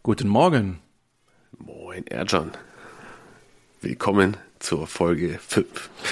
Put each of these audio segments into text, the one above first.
Guten Morgen. Moin Ercan. Willkommen zur Folge 5.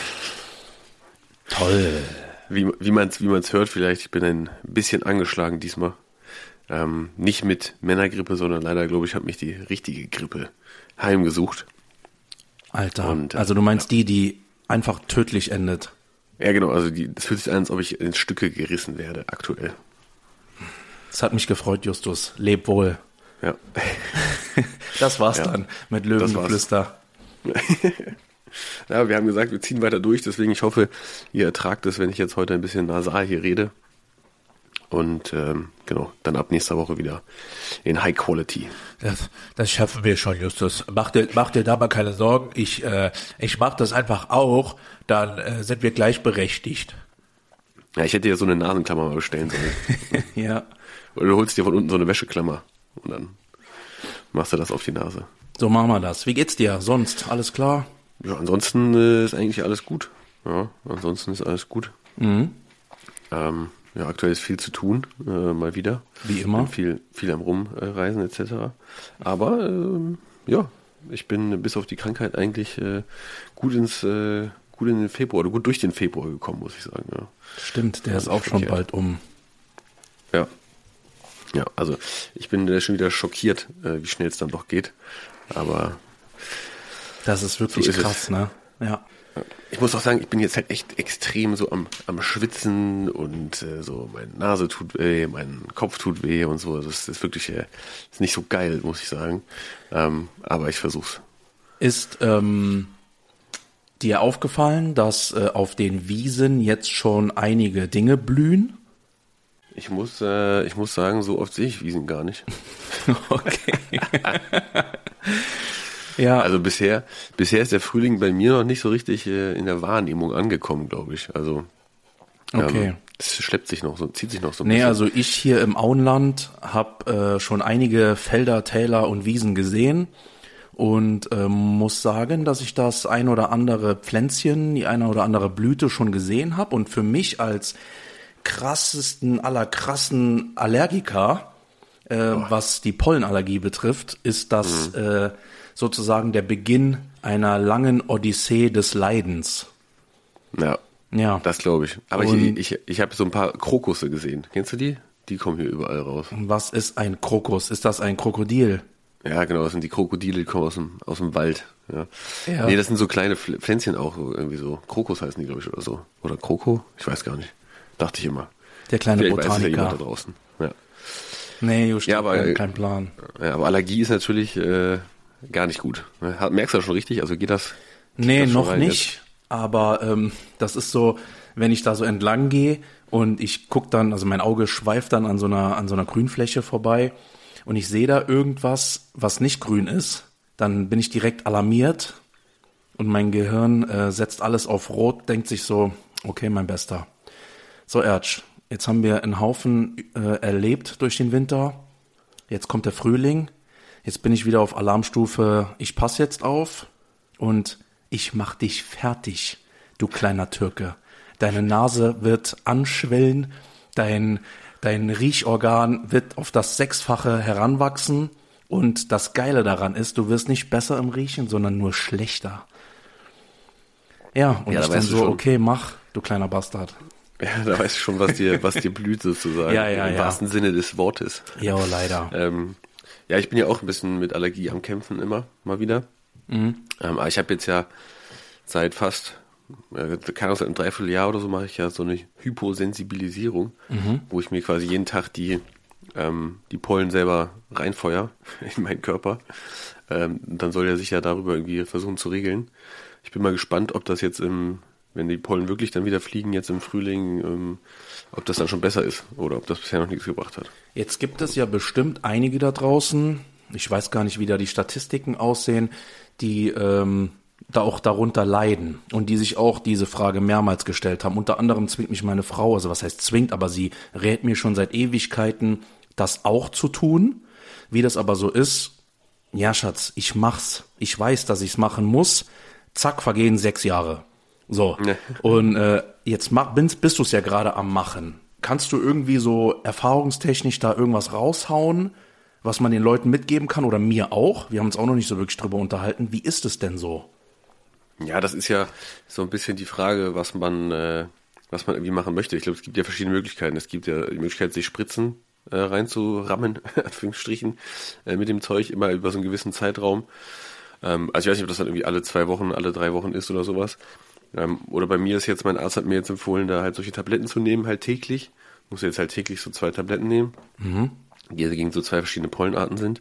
Toll. Wie man's hört vielleicht, ich bin ein bisschen angeschlagen diesmal. Nicht mit Männergrippe, sondern leider, glaube ich, hat mich die richtige Grippe heimgesucht. Alter, also du meinst die einfach tödlich endet? Ja genau, also das fühlt sich an, als ob ich in Stücke gerissen werde, aktuell. Es hat mich gefreut, Justus. Leb wohl. Ja. Das war's dann mit Löwengeflüster. Ja, wir haben gesagt, wir ziehen weiter durch, deswegen ich hoffe, ihr ertragt es, wenn ich jetzt heute ein bisschen nasal hier rede. Und genau, dann ab nächster Woche wieder in High Quality. Das schaffen wir schon, Justus. Mach dir dabei keine Sorgen. Ich mach das einfach auch, dann sind wir gleichberechtigt. Ja, ich hätte ja so eine Nasenklammer mal bestellen sollen. Ja. Oder du holst dir von unten so eine Wäscheklammer und dann machst du das auf die Nase. So machen wir das. Wie geht's dir sonst? Alles klar? Ja, ansonsten ist eigentlich alles gut. Ja, ansonsten ist alles gut. Mhm. Ja, aktuell ist viel zu tun, mal wieder. Wie immer. Viel am Rumreisen etc. Aber ja, ich bin bis auf die Krankheit eigentlich gut in den Februar oder gut durch den Februar gekommen, muss ich sagen. Ja. Stimmt, der ist auch schon bald um. Ja. Ja, also ich bin schon wieder schockiert, wie schnell es dann doch geht. Aber das ist wirklich so ist krass, ne? Ja. Ich muss auch sagen, ich bin jetzt halt echt extrem so am Schwitzen und so meine Nase tut weh, mein Kopf tut weh und so. Das ist wirklich ist nicht so geil, muss ich sagen. Aber ich versuch's. Ist dir aufgefallen, dass auf den Wiesen jetzt schon einige Dinge blühen? Ich muss sagen, so oft sehe ich Wiesen gar nicht. Okay. Ja. Also bisher ist der Frühling bei mir noch nicht so richtig in der Wahrnehmung angekommen, glaube ich. Also okay. Es zieht sich noch so ein bisschen. Nee, also ich hier im Auenland habe schon einige Felder, Täler und Wiesen gesehen und muss sagen, dass ich das ein oder andere Pflänzchen, die eine oder andere Blüte schon gesehen habe und für mich als krassesten aller krassen Allergiker, was die Pollenallergie betrifft, ist das sozusagen der Beginn einer langen Odyssee des Leidens. Ja, das glaube ich. Aber ich habe so ein paar Krokusse gesehen. Kennst du die? Die kommen hier überall raus. Was ist ein Krokus? Ist das ein Krokodil? Ja, genau, das sind die Krokodile, die kommen aus dem Wald. Ja. Ja. Nee, das sind so kleine Pflänzchen auch, irgendwie so. Krokus heißen die, glaube ich, oder so. Oder Kroko? Ich weiß gar nicht. Dachte ich immer. Der kleine Vielleicht Botaniker. weiß es ja jemand da draußen. Ja. Nee, just ja, aber kein Plan. Ja, aber Allergie ist natürlich gar nicht gut. Merkst du das schon richtig? Also geht das? Nee, das noch nicht. Jetzt? Aber das ist so, wenn ich da so entlang gehe und ich guck dann, also mein Auge schweift dann an so einer Grünfläche vorbei und ich sehe da irgendwas, was nicht grün ist, dann bin ich direkt alarmiert und mein Gehirn setzt alles auf Rot, denkt sich so, okay, mein Bester. So, Ertsch, jetzt haben wir einen Haufen erlebt durch den Winter. Jetzt kommt der Frühling. Jetzt bin ich wieder auf Alarmstufe, ich passe jetzt auf und ich mach dich fertig, du kleiner Türke. Deine Nase wird anschwellen, dein Riechorgan wird auf das 6-fache heranwachsen und das Geile daran ist, du wirst nicht besser im Riechen, sondern nur schlechter. Ja, und ich dann so, okay, mach, du kleiner Bastard. Ja, da weißt du schon, was dir blüht sozusagen. Ja. Im wahrsten Sinne des Wortes. Ja, leider. Ja, ich bin ja auch ein bisschen mit Allergie am Kämpfen immer, mal wieder. Mhm. Aber ich habe jetzt ja seit fast, seit einem Dreivierteljahr oder so mache ich ja so eine Hyposensibilisierung, wo ich mir quasi jeden Tag die Pollen selber reinfeuer in meinen Körper. Dann soll er sich ja darüber irgendwie versuchen zu regeln. Ich bin mal gespannt, ob das jetzt wenn die Pollen wirklich dann wieder fliegen, jetzt im Frühling, ob das dann schon besser ist oder ob das bisher noch nichts gebracht hat. Jetzt gibt es ja bestimmt einige da draußen, ich weiß gar nicht, wie da die Statistiken aussehen, die da auch darunter leiden und die sich auch diese Frage mehrmals gestellt haben. Unter anderem zwingt mich meine Frau, also was heißt zwingt, aber sie rät mir schon seit Ewigkeiten, das auch zu tun. Wie das aber so ist, ja Schatz, ich mach's. Ich weiß, dass ich's machen muss. Zack, vergehen 6 Jahre. So, und jetzt bist du es ja gerade am Machen. Kannst du irgendwie so erfahrungstechnisch da irgendwas raushauen, was man den Leuten mitgeben kann oder mir auch. Wir haben uns auch noch nicht so wirklich drüber unterhalten. Wie ist es denn so? Ja, das ist ja so ein bisschen die Frage, was man irgendwie machen möchte. Ich glaube, es gibt ja verschiedene Möglichkeiten. Es gibt ja die Möglichkeit, sich Spritzen reinzurammen, Anführungsstrichen, mit dem Zeug immer über so einen gewissen Zeitraum. Also ich weiß nicht, ob das dann irgendwie alle 2 Wochen, alle 3 Wochen ist oder sowas. Oder bei mir ist jetzt, mein Arzt hat mir jetzt empfohlen, da halt solche Tabletten zu nehmen, halt täglich. Muss jetzt halt täglich so 2 Tabletten nehmen, die gegen so 2 verschiedene Pollenarten sind.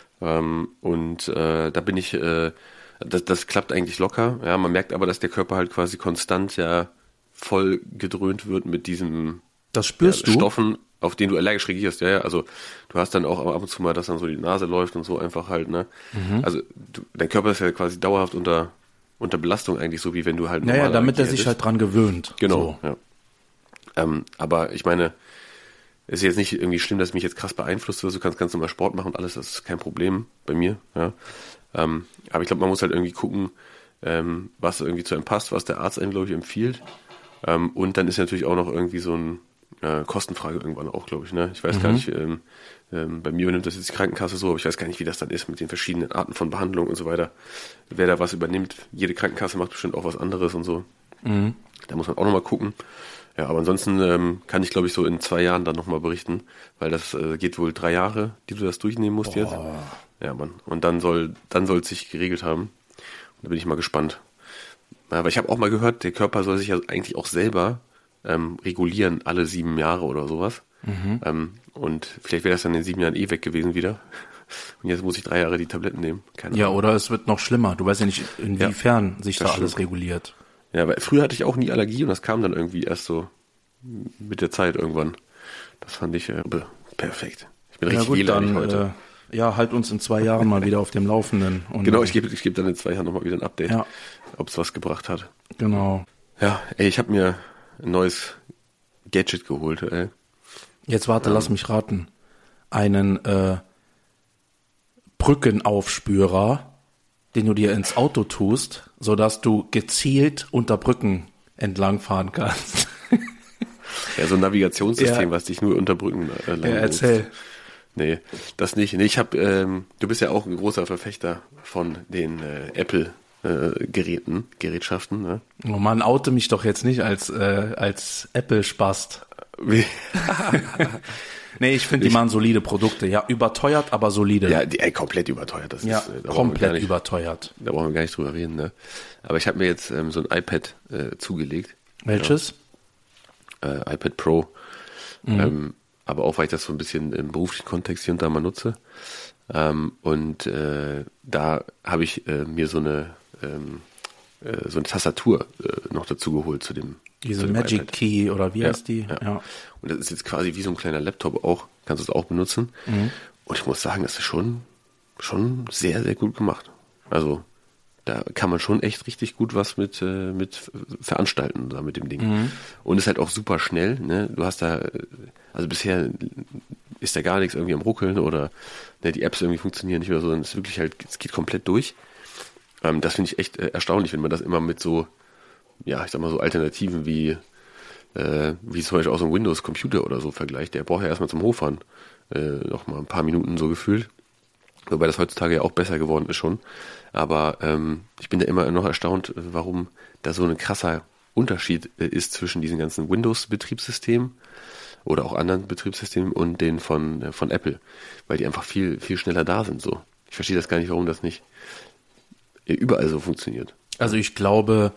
Da bin ich, das klappt eigentlich locker. Ja, man merkt aber, dass der Körper halt quasi konstant ja voll gedröhnt wird mit diesem Das spürst du? Stoffen, auf den du allergisch reagierst. Ja, also du hast dann auch ab und zu mal, dass dann so die Nase läuft und so einfach halt, ne? Also dein Körper ist ja quasi dauerhaft unter Belastung eigentlich, so wie wenn du halt Naja, damit er sich halt dran gewöhnt. Genau, so. Ja. Aber ich meine, es ist jetzt nicht irgendwie schlimm, dass es mich jetzt krass beeinflusst oder so. Du kannst ganz normal Sport machen und alles, das ist kein Problem bei mir. Ja. Aber ich glaube, man muss halt irgendwie gucken, was irgendwie zu einem passt, was der Arzt einem, glaube ich, empfiehlt. Und dann ist natürlich auch noch irgendwie so ein Kostenfrage irgendwann auch, glaube ich. Ne? Ich weiß gar nicht, bei mir übernimmt das jetzt die Krankenkasse so, aber ich weiß gar nicht, wie das dann ist mit den verschiedenen Arten von Behandlung und so weiter. Wer da was übernimmt, jede Krankenkasse macht bestimmt auch was anderes und so. Da muss man auch nochmal gucken. Ja, aber ansonsten kann ich, glaube ich, so in 2 Jahren dann nochmal berichten, weil das geht wohl 3 Jahre, die du das durchnehmen musst jetzt. Ja, Mann. Und dann soll es sich geregelt haben. Und da bin ich mal gespannt. Aber ich habe auch mal gehört, der Körper soll sich ja eigentlich auch selber regulieren, alle 7 Jahre oder sowas. Und vielleicht wäre das dann in 7 Jahren weg gewesen wieder. Und jetzt muss ich 3 Jahre die Tabletten nehmen. Keine Ahnung. Ja, oder es wird noch schlimmer. Du weißt ja nicht, inwiefern sich da alles reguliert. Ja, weil früher hatte ich auch nie Allergie und das kam dann irgendwie erst so mit der Zeit irgendwann. Das fand ich perfekt. Ich bin richtig wehleidig heute. Halt uns in 2 Jahren mal wieder auf dem Laufenden. Und genau, ich geb dann in 2 Jahren nochmal wieder ein Update, ob es was gebracht hat. Genau. Ja, ich habe mir ein neues Gadget geholt. Jetzt warte, lass mich raten. Einen Brückenaufspürer, den du dir ins Auto tust, sodass du gezielt unter Brücken entlangfahren kannst. Ja, so ein Navigationssystem, was dich nur unter Brücken erzähl. Nee, das nicht. Nee, du bist ja auch ein großer Verfechter von den Apple Gerätschaften, ne? Oh Mann, oute mich doch jetzt nicht als Apple-Spast. Nee, ich finde, die machen solide Produkte. Ja, überteuert, aber solide. Ja, komplett überteuert. Das ist, komplett überteuert. Da brauchen wir gar nicht drüber reden, ne? Aber ich habe mir jetzt so ein iPad zugelegt. Welches? Ja. iPad Pro. Aber auch, weil ich das so ein bisschen im beruflichen Kontext hier und da mal nutze. Da habe ich mir so eine Tastatur noch dazu geholt zu dem Diese Magic iPad. Key oder wie heißt die? Ja. Und das ist jetzt quasi wie so ein kleiner Laptop auch. Kannst du es auch benutzen. Und ich muss sagen, das ist schon sehr, sehr gut gemacht. Also da kann man schon echt richtig gut was mit veranstalten da mit dem Ding. Und ist halt auch super schnell. Ne? Du hast da, also bisher ist da gar nichts irgendwie am Ruckeln oder die Apps irgendwie funktionieren nicht oder so. Es ist wirklich halt, es geht komplett durch. Das finde ich echt erstaunlich, wenn man das immer mit so, ja, ich sag mal so Alternativen wie zum Beispiel auch so ein Windows-Computer oder so vergleicht. Der braucht ja erstmal zum Hochfahren noch mal ein paar Minuten so gefühlt. Wobei das heutzutage ja auch besser geworden ist schon. Aber ich bin da immer noch erstaunt, warum da so ein krasser Unterschied ist zwischen diesen ganzen Windows-Betriebssystemen oder auch anderen Betriebssystemen und den von Apple. Weil die einfach viel, viel schneller da sind. So. Ich verstehe das gar nicht, warum das nicht überall so funktioniert. Also ich glaube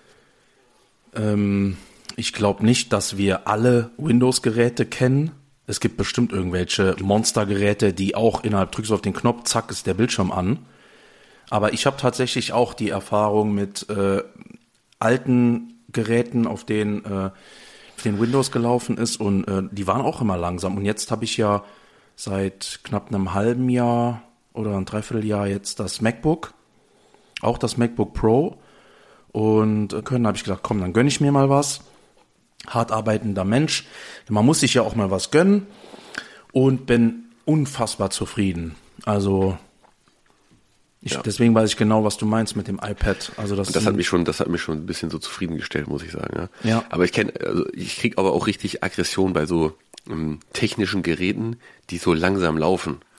nicht, dass wir alle Windows-Geräte kennen. Es gibt bestimmt irgendwelche Monstergeräte, die auch drückst du auf den Knopf, zack, ist der Bildschirm an. Aber ich habe tatsächlich auch die Erfahrung mit alten Geräten, auf denen Windows gelaufen ist und die waren auch immer langsam. Und jetzt habe ich ja seit knapp einem halben Jahr oder ein Dreivierteljahr jetzt das MacBook, auch das MacBook Pro. Und habe ich gedacht, komm, dann gönne ich mir mal was. Hart arbeitender Mensch. Man muss sich ja auch mal was gönnen und bin unfassbar zufrieden. Also deswegen weiß ich genau, was du meinst mit dem iPad. Also das hat mich schon ein bisschen so zufriedengestellt, muss ich sagen. Ja. Aber ich krieg aber auch richtig Aggression bei so technischen Geräten, die so langsam laufen.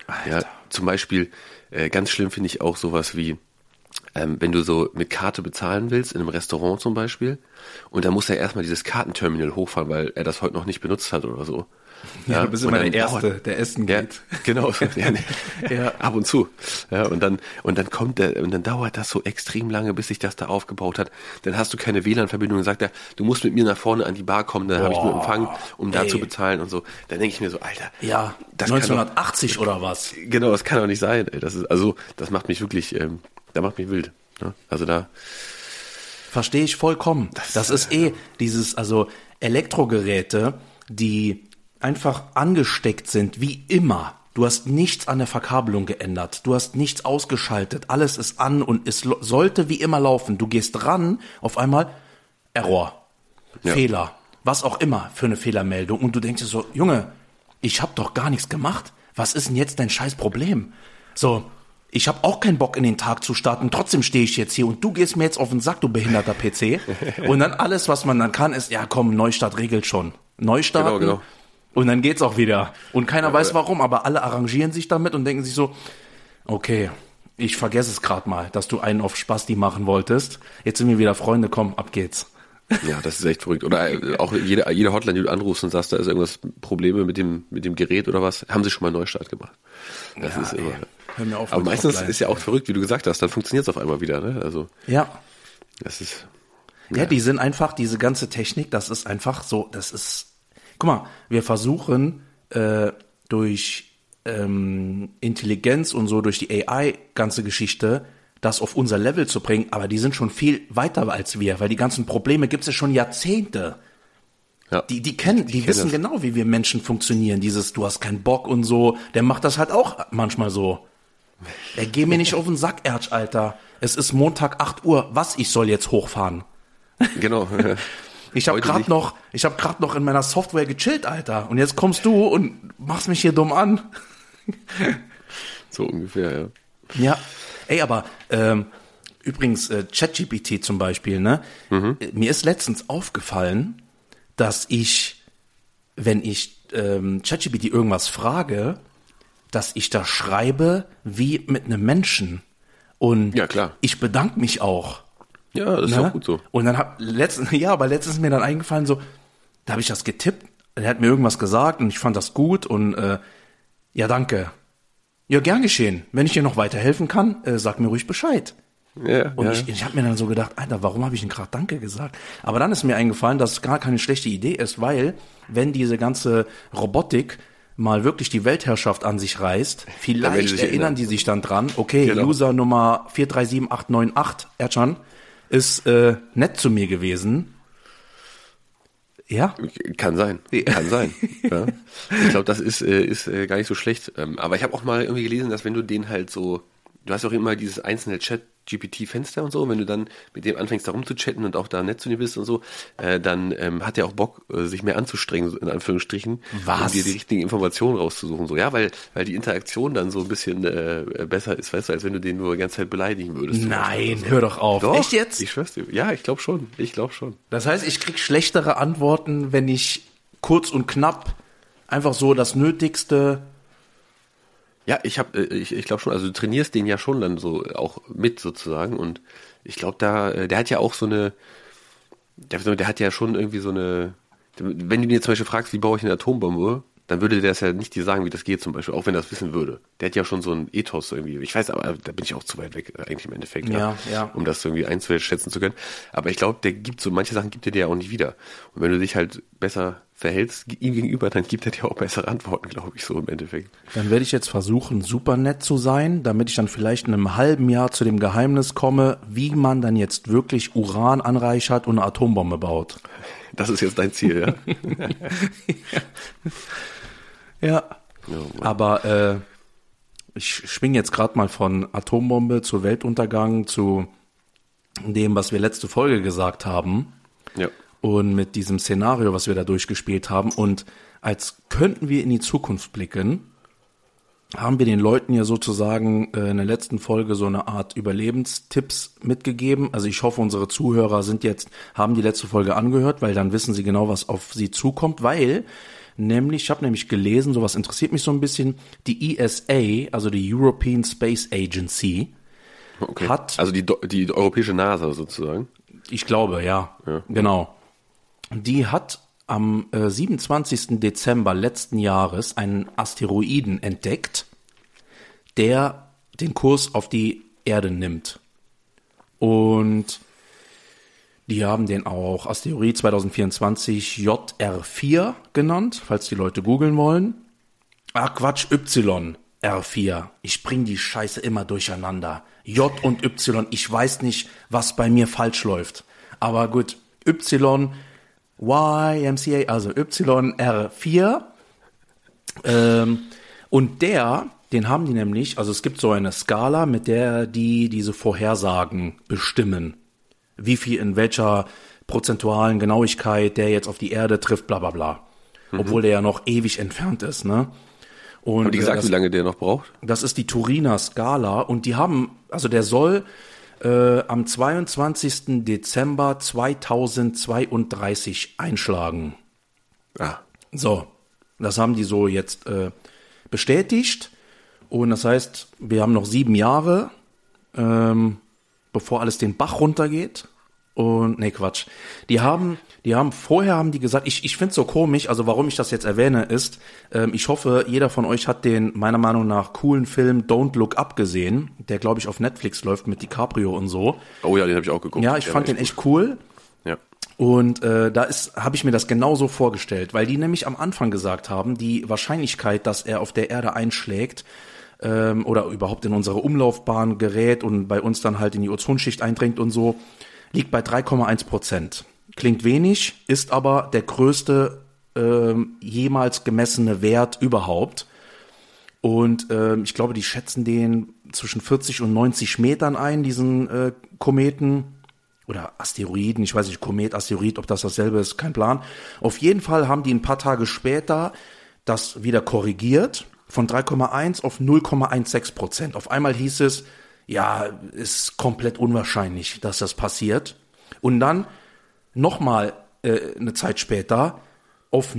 Ja, zum Beispiel, ganz schlimm finde ich auch sowas wie, wenn du so mit Karte bezahlen willst, in einem Restaurant zum Beispiel, und dann muss er erstmal dieses Kartenterminal hochfahren, weil er das heute noch nicht benutzt hat oder so. Ja, du bist immer der Erste, der essen geht. Ja, genau. Ja, ab und zu. Ja, und dann dauert das so extrem lange, bis sich das da aufgebaut hat. Dann hast du keine WLAN-Verbindung und sagt er, du musst mit mir nach vorne an die Bar kommen, dann habe ich nur Empfang, um da zu bezahlen und so. Dann denke ich mir so, Alter. Ja, das 1980 oder was? Genau, das kann doch nicht sein. Ey. Das macht mich wirklich, da macht mich wild. Ne? Also da. Verstehe ich vollkommen. Das ist also Elektrogeräte, die einfach angesteckt sind, wie immer. Du hast nichts an der Verkabelung geändert. Du hast nichts ausgeschaltet. Alles ist an und es sollte wie immer laufen. Du gehst ran, auf einmal Error, Fehler, was auch immer für eine Fehlermeldung. Und du denkst dir so, Junge, ich hab doch gar nichts gemacht. Was ist denn jetzt dein scheiß Problem? So, ich habe auch keinen Bock in den Tag zu starten. Trotzdem stehe ich jetzt hier und du gehst mir jetzt auf den Sack, du behinderter PC. Und dann alles, was man dann kann, ist, ja komm, Neustart regelt schon. Neustarten. Genau. Und dann geht's auch wieder. Und keiner weiß warum, aber alle arrangieren sich damit und denken sich so, okay, ich vergesse es gerade mal, dass du einen auf Spasti machen wolltest. Jetzt sind wir wieder Freunde, komm, ab geht's. Ja, das ist echt verrückt. Oder auch jede Hotline, die du anrufst und sagst, da ist irgendwas Probleme mit dem Gerät oder was, haben sie schon mal einen Neustart gemacht. Das ist immer. Hör mir auf, aber meistens ist ja auch verrückt, wie du gesagt hast, dann funktioniert es auf einmal wieder, ne? Also. Ja. Das ist. Ja, die sind einfach, diese ganze Technik, das ist einfach so, das ist. Guck mal, wir versuchen durch Intelligenz und so, durch die AI ganze Geschichte, das auf unser Level zu bringen, aber die sind schon viel weiter als wir, weil die ganzen Probleme gibt es ja schon Jahrzehnte. Ja. Die wissen das. Genau, wie wir Menschen funktionieren. Dieses, du hast keinen Bock und so, der macht das halt auch manchmal so. Geh mir nicht auf den Sack, Ertsch, Alter. Es ist Montag 8 Uhr, ich soll jetzt hochfahren? Genau. Ich habe gerade noch in meiner Software gechillt, Alter. Und jetzt kommst du und machst mich hier dumm an. So ungefähr, ja. Ja, ey, aber übrigens ChatGPT zum Beispiel, ne? Mir ist letztens aufgefallen, dass wenn ich ChatGPT irgendwas frage, dass ich da schreibe wie mit einem Menschen. Und ja, klar. Ich bedanke mich auch. Ja, das ist auch gut so. Und dann letztens ist mir dann eingefallen, so, da habe ich das getippt, er hat mir irgendwas gesagt und ich fand das gut und ja, danke. Ja, gern geschehen. Wenn ich dir noch weiterhelfen kann, sag mir ruhig Bescheid. Ja, und ich habe mir dann so gedacht, Alter, warum habe ich denn gerade Danke gesagt? Aber dann ist mir eingefallen, dass es gar keine schlechte Idee ist, weil wenn diese ganze Robotik mal wirklich die Weltherrschaft an sich reißt, vielleicht erinnern die sich dann dran, okay, genau. User Nummer 4378898, Ercan, ist nett zu mir gewesen. Ja? Kann sein. Ja. Ich glaube, das ist gar nicht so schlecht. Aber ich habe auch mal irgendwie gelesen, dass wenn du den halt so, du hast auch immer dieses einzelne Chat-GPT-Fenster und so, wenn du dann mit dem anfängst da rumzuchatten und auch da nett zu dir bist und so, dann hat er auch Bock, sich mehr anzustrengen, in Anführungsstrichen, um dir die richtigen Informationen rauszusuchen. So, ja, weil die Interaktion dann so ein bisschen besser ist, weißt du, als wenn du den nur die ganze Zeit beleidigen würdest. Nein, hör doch auf. Doch, echt jetzt? Ich schwör's dir. Ja, ich glaube schon. Das heißt, ich krieg schlechtere Antworten, wenn ich kurz und knapp einfach so das Nötigste. Ja, ich glaube schon, also du trainierst den ja schon dann so auch mit sozusagen und ich glaube der hat ja auch so eine, der hat ja schon irgendwie so eine, wenn du ihn jetzt zum Beispiel fragst, wie baue ich eine Atombombe, dann würde der es ja nicht dir sagen, wie das geht zum Beispiel, auch wenn er das wissen würde. Der hat ja schon so ein Ethos irgendwie, ich weiß, aber da bin ich auch zu weit weg eigentlich im Endeffekt, ja, um das irgendwie einzuschätzen zu können. Aber ich glaube, der gibt so, manche Sachen gibt er dir ja auch nicht wieder. Und wenn du dich halt besser verhältst ihm gegenüber, dann gibt er dir auch bessere Antworten, glaube ich, so im Endeffekt. Dann werde ich jetzt versuchen, super nett zu sein, damit ich dann vielleicht in einem halben Jahr zu dem Geheimnis komme, wie man dann jetzt wirklich Uran anreichert und eine Atombombe baut. Das ist jetzt dein Ziel, ja? Ja, aber ich schwinge jetzt gerade mal von Atombombe zu Weltuntergang zu dem, was wir letzte Folge gesagt haben. Ja. Und mit diesem Szenario, was wir da durchgespielt haben. Und als könnten wir in die Zukunft blicken, haben wir den Leuten ja sozusagen in der letzten Folge so eine Art Überlebenstipps mitgegeben. Also ich hoffe, unsere Zuhörer haben die letzte Folge angehört, weil dann wissen sie genau, was auf sie zukommt. Weil Nämlich, ich habe nämlich gelesen, sowas interessiert mich so ein bisschen, die ESA, also die European Space Agency, hat... Also die europäische NASA sozusagen? Ich glaube, ja. Genau. Die hat am 27. Dezember letzten Jahres einen Asteroiden entdeckt, der den Kurs auf die Erde nimmt. Und die haben den auch Asteroid 2024 JR4 genannt, falls die Leute googeln wollen. Ach Quatsch, YR4. Ich bring die Scheiße immer durcheinander. J und Y, ich weiß nicht, was bei mir falsch läuft. Aber gut, YMCA, also YR4. Und den haben die nämlich, also es gibt so eine Skala, mit der die diese Vorhersagen bestimmen. Wie viel, in welcher prozentualen Genauigkeit der jetzt auf die Erde trifft, bla bla bla. Obwohl der ja noch ewig entfernt ist, ne? Und haben die gesagt, wie lange der noch braucht? Das ist die Turiner Skala und die haben, also der soll am 22. Dezember 2032 einschlagen. So, das haben die so jetzt bestätigt und das heißt, wir haben noch 7 Jahre, bevor alles den Bach runtergeht. Und nee, Quatsch. Vorher haben die gesagt, ich find's so komisch, also warum ich das jetzt erwähne, ist, ich hoffe, jeder von euch hat den meiner Meinung nach coolen Film Don't Look Up gesehen, der glaube ich auf Netflix läuft mit DiCaprio und so. Oh ja, den habe ich auch geguckt. Ja, ich fand den echt cool. Ja. Und habe ich mir das genauso vorgestellt, weil die nämlich am Anfang gesagt haben, die Wahrscheinlichkeit, dass er auf der Erde einschlägt, oder überhaupt in unsere Umlaufbahn gerät und bei uns dann halt in die Ozonschicht eindringt und so, liegt bei 3,1%. Klingt wenig, ist aber der größte jemals gemessene Wert überhaupt. Und ich glaube, die schätzen den zwischen 40 und 90 Metern ein, diesen Kometen oder Asteroiden, ich weiß nicht, Komet, Asteroid, ob das dasselbe ist, kein Plan. Auf jeden Fall haben die ein paar Tage später das wieder korrigiert, von 3,1 auf 0,16%. Auf einmal hieß es, ja, ist komplett unwahrscheinlich, dass das passiert. Und dann nochmal eine Zeit später auf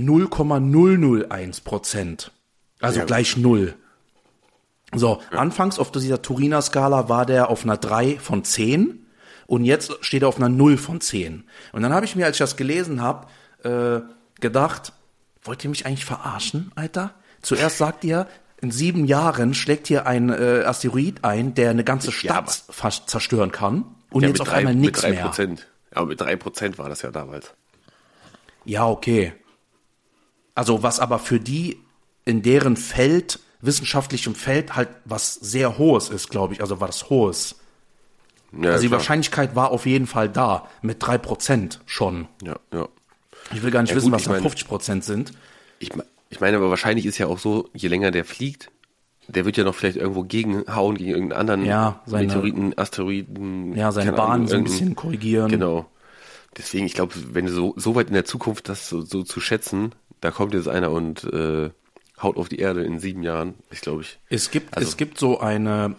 0,001%. Also ja, gleich 0. So, ja. Anfangs auf dieser Turiner Skala war der auf einer 3 von 10 und jetzt steht er auf einer 0 von 10. Und dann habe ich mir, als ich das gelesen habe, gedacht, wollt ihr mich eigentlich verarschen, Alter? Zuerst sagt ihr, in 7 Jahren schlägt hier ein Asteroid ein, der eine ganze Stadt fast zerstören kann. Und ja, jetzt auf einmal nichts mehr. Aber mit 3% war das ja damals. Ja, okay. Also was aber für die in deren Feld, wissenschaftlichem Feld, halt was sehr Hohes ist, glaube ich. Also was Hohes. Ja, also die Wahrscheinlichkeit war auf jeden Fall da. Mit 3% schon. Ja. Ich will gar nicht wissen, was da 50% sind. Ich meine, aber wahrscheinlich ist ja auch so, je länger der fliegt, der wird ja noch vielleicht irgendwo gegenhauen, gegen irgendeinen anderen Meteoriten, Asteroiden. Ja, seine Bahn so ein bisschen korrigieren. Genau. Deswegen, ich glaube, wenn du so weit in der Zukunft das so zu schätzen, da kommt jetzt einer und haut auf die Erde in 7 Jahren, Es gibt so eine,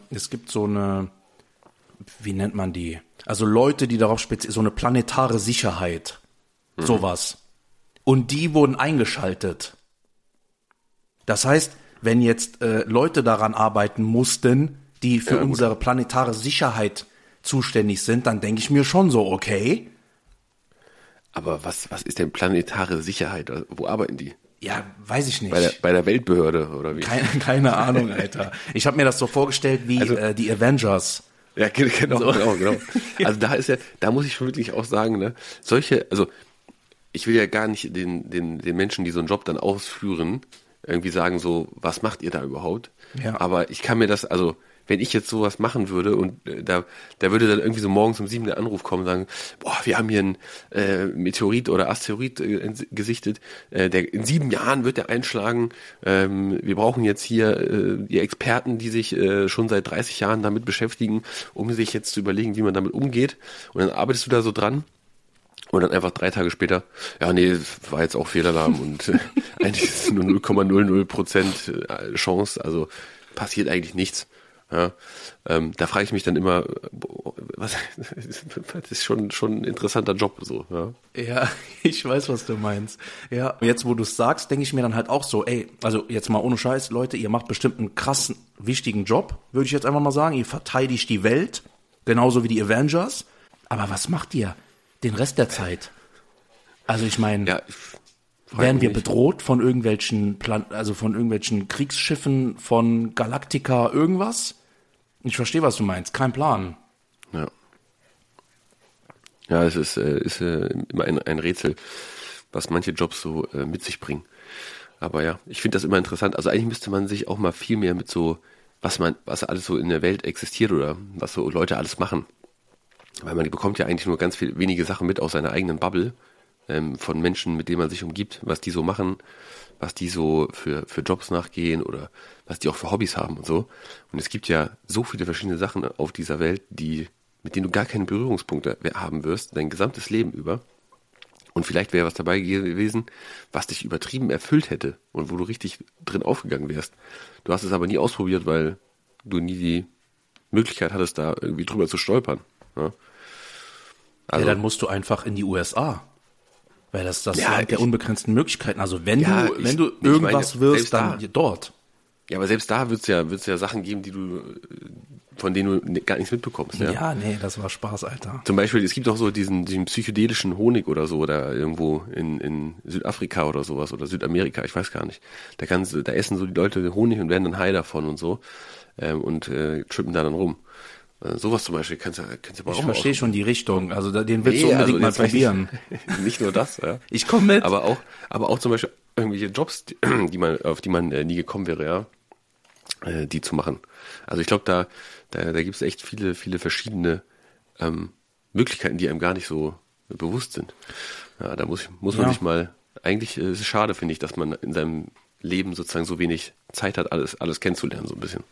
wie nennt man die? Also Leute, die darauf so eine planetare Sicherheit. Sowas. Und die wurden eingeschaltet. Das heißt, wenn jetzt Leute daran arbeiten mussten, die für unsere planetare Sicherheit zuständig sind, dann denke ich mir schon so, okay. Aber was ist denn planetare Sicherheit? Wo arbeiten die? Ja, weiß ich nicht. Bei der Weltbehörde oder wie? Keine Ahnung, Alter. Ich habe mir das so vorgestellt wie die Avengers. Ja, genau. Also da muss ich schon wirklich auch sagen, ne, ich will ja gar nicht den Menschen, die so einen Job dann ausführen, irgendwie sagen so, was macht ihr da überhaupt? Ja. Aber ich kann mir das, also wenn ich jetzt sowas machen würde und da würde dann irgendwie so morgens um 7 der Anruf kommen und sagen, boah, wir haben hier einen Meteorit oder Asteroid gesichtet, der in 7 Jahren wird der einschlagen, wir brauchen jetzt hier die Experten, die sich schon seit 30 Jahren damit beschäftigen, um sich jetzt zu überlegen, wie man damit umgeht, und dann arbeitest du da so dran. Und dann einfach 3 Tage später, ja nee, war jetzt auch Fehlalarm und eigentlich ist es nur 0,00% Chance, also passiert eigentlich nichts. Ja, da frage ich mich dann immer, was, das ist schon ein interessanter Job so. Ja, Ja, ich weiß, was du meinst. Ja, jetzt wo du es sagst, denke ich mir dann halt auch so, ey, also jetzt mal ohne Scheiß, Leute, ihr macht bestimmt einen krassen, wichtigen Job, würde ich jetzt einfach mal sagen. Ihr verteidigt die Welt, genauso wie die Avengers. Aber was macht ihr den Rest der Zeit? Also ich meine, ja, werden wir bedroht von irgendwelchen von irgendwelchen Kriegsschiffen, von Galactica, irgendwas? Ich verstehe, was du meinst. Kein Plan. Ja. Ja, es ist immer ein Rätsel, was manche Jobs so mit sich bringen. Aber ja, ich finde das immer interessant. Also eigentlich müsste man sich auch mal viel mehr mit so, was alles so in der Welt existiert oder was so Leute alles machen. Weil man bekommt ja eigentlich nur ganz wenige Sachen mit aus seiner eigenen Bubble, von Menschen, mit denen man sich umgibt, was die so machen, was die so für Jobs nachgehen oder was die auch für Hobbys haben und so. Und es gibt ja so viele verschiedene Sachen auf dieser Welt, mit denen du gar keine Berührungspunkte haben wirst, dein gesamtes Leben über. Und vielleicht wäre was dabei gewesen, was dich übertrieben erfüllt hätte und wo du richtig drin aufgegangen wärst. Du hast es aber nie ausprobiert, weil du nie die Möglichkeit hattest, da irgendwie drüber zu stolpern. Ja, Also, dann musst du einfach in die USA. Weil das Land der unbegrenzten Möglichkeiten. Also wenn du irgendwas wirst, dann dort. Ja, aber selbst da wird's ja Sachen geben, von denen du gar nichts mitbekommst. Ja, nee, das war Spaß, Alter. Zum Beispiel, es gibt auch so diesen psychedelischen Honig oder so, oder irgendwo in Südafrika oder sowas, oder Südamerika, ich weiß gar nicht. Da essen so die Leute Honig und werden dann high davon und so, und trippen da dann rum. Sowas zum Beispiel kannst du aber auch. Ich verstehe schon die Richtung. Also den willst du unbedingt mal probieren. Nicht nur das, ja. Ich komme mit. Aber auch zum Beispiel irgendwelche Jobs, auf die man nie gekommen wäre, ja, die zu machen. Also ich glaube, da gibt es echt viele, viele verschiedene Möglichkeiten, die einem gar nicht so bewusst sind. Ja, da muss man sich mal. Eigentlich ist es schade, finde ich, dass man in seinem Leben sozusagen so wenig Zeit hat, alles kennenzulernen, so ein bisschen.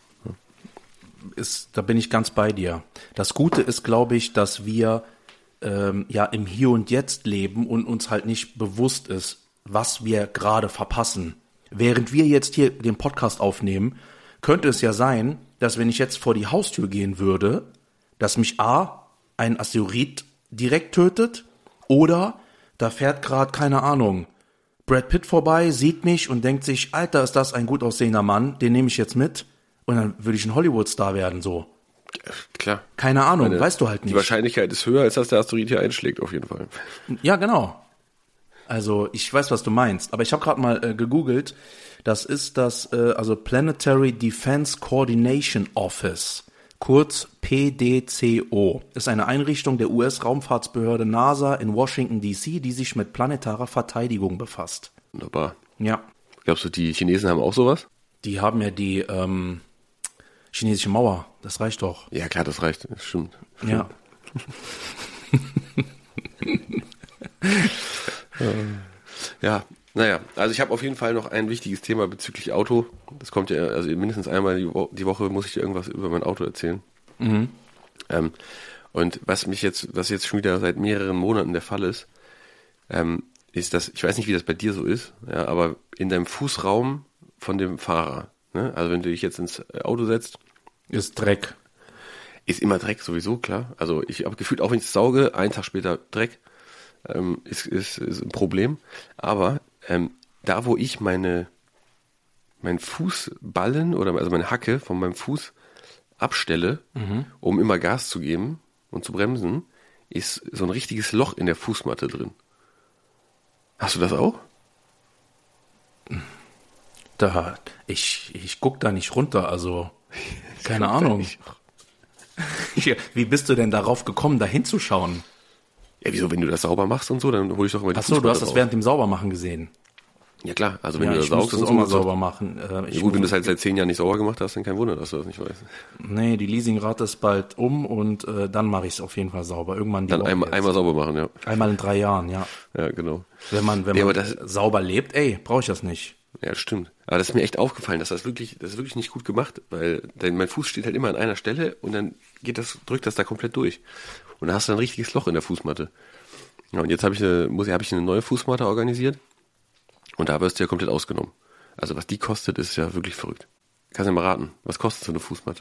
Da bin ich ganz bei dir. Das Gute ist, glaube ich, dass wir im Hier und Jetzt leben und uns halt nicht bewusst ist, was wir gerade verpassen. Während wir jetzt hier den Podcast aufnehmen, könnte es ja sein, dass wenn ich jetzt vor die Haustür gehen würde, dass mich ein Asteroid direkt tötet oder da fährt gerade, keine Ahnung, Brad Pitt vorbei, sieht mich und denkt sich, Alter, ist das ein gut aussehender Mann, den nehme ich jetzt mit. Und dann würde ich ein Hollywood-Star werden, so. Klar. Keine Ahnung, weißt du halt nicht. Die Wahrscheinlichkeit ist höher, als dass der Asteroid hier einschlägt, auf jeden Fall. Ja, genau. Also, ich weiß, was du meinst. Aber ich habe gerade mal gegoogelt. Das ist also Planetary Defense Coordination Office. Kurz PDCO. Ist eine Einrichtung der US-Raumfahrtsbehörde NASA in Washington, D.C., die sich mit planetarer Verteidigung befasst. Wunderbar. Ja. Glaubst du, die Chinesen haben auch sowas? Die haben ja die chinesische Mauer. Das reicht doch. Ja, klar, das reicht. Das stimmt. Ja. Ja, naja. Also ich habe auf jeden Fall noch ein wichtiges Thema bezüglich Auto. Das kommt ja, also mindestens einmal die Woche muss ich dir irgendwas über mein Auto erzählen. Mhm. Und was jetzt schon wieder seit mehreren Monaten der Fall ist, ist das, ich weiß nicht, wie das bei dir so ist, ja, aber in deinem Fußraum von dem Fahrer, ne? Also wenn du dich jetzt ins Auto setzt, Ist Dreck. Ist immer Dreck, sowieso, klar. Also ich habe gefühlt, auch wenn ich es sauge, einen Tag später Dreck, ist ein Problem. Aber da, wo ich mein Fußballen oder also meine Hacke von meinem Fuß abstelle, um immer Gas zu geben und zu bremsen, ist so ein richtiges Loch in der Fußmatte drin. Hast du das auch? Ich guck da nicht runter, also keine Ahnung. Wie bist du denn darauf gekommen, da hinzuschauen? Ja, wieso, wenn du das sauber machst und so, dann hole ich doch immer die Achso, du hast das während dem Saubermachen gesehen. Ja klar, also wenn Ja, du das ich muss saugst das und auch mal so. sauber machen. Ja, gut, wenn du es halt seit 10 Jahren nicht sauber gemacht hast, dann kein Wunder, dass du das nicht weißt. Nee, die Leasingrate ist bald und dann mache ich es auf jeden Fall sauber. Irgendwann die Dann Woche einmal jetzt. sauber machen, ja. Einmal in 3 Jahren, ja. Ja, genau. Wenn man sauber lebt, brauche ich das nicht. Ja, das stimmt. Aber das ist mir echt aufgefallen, das ist wirklich nicht gut gemacht, weil mein Fuß steht halt immer an einer Stelle und dann drückt das da komplett durch. Und da hast du ein richtiges Loch in der Fußmatte. Ja, und jetzt habe ich eine neue Fußmatte organisiert und da wirst du ja komplett ausgenommen. Also was die kostet, ist ja wirklich verrückt. Kannst du ja mal raten, was kostet so eine Fußmatte?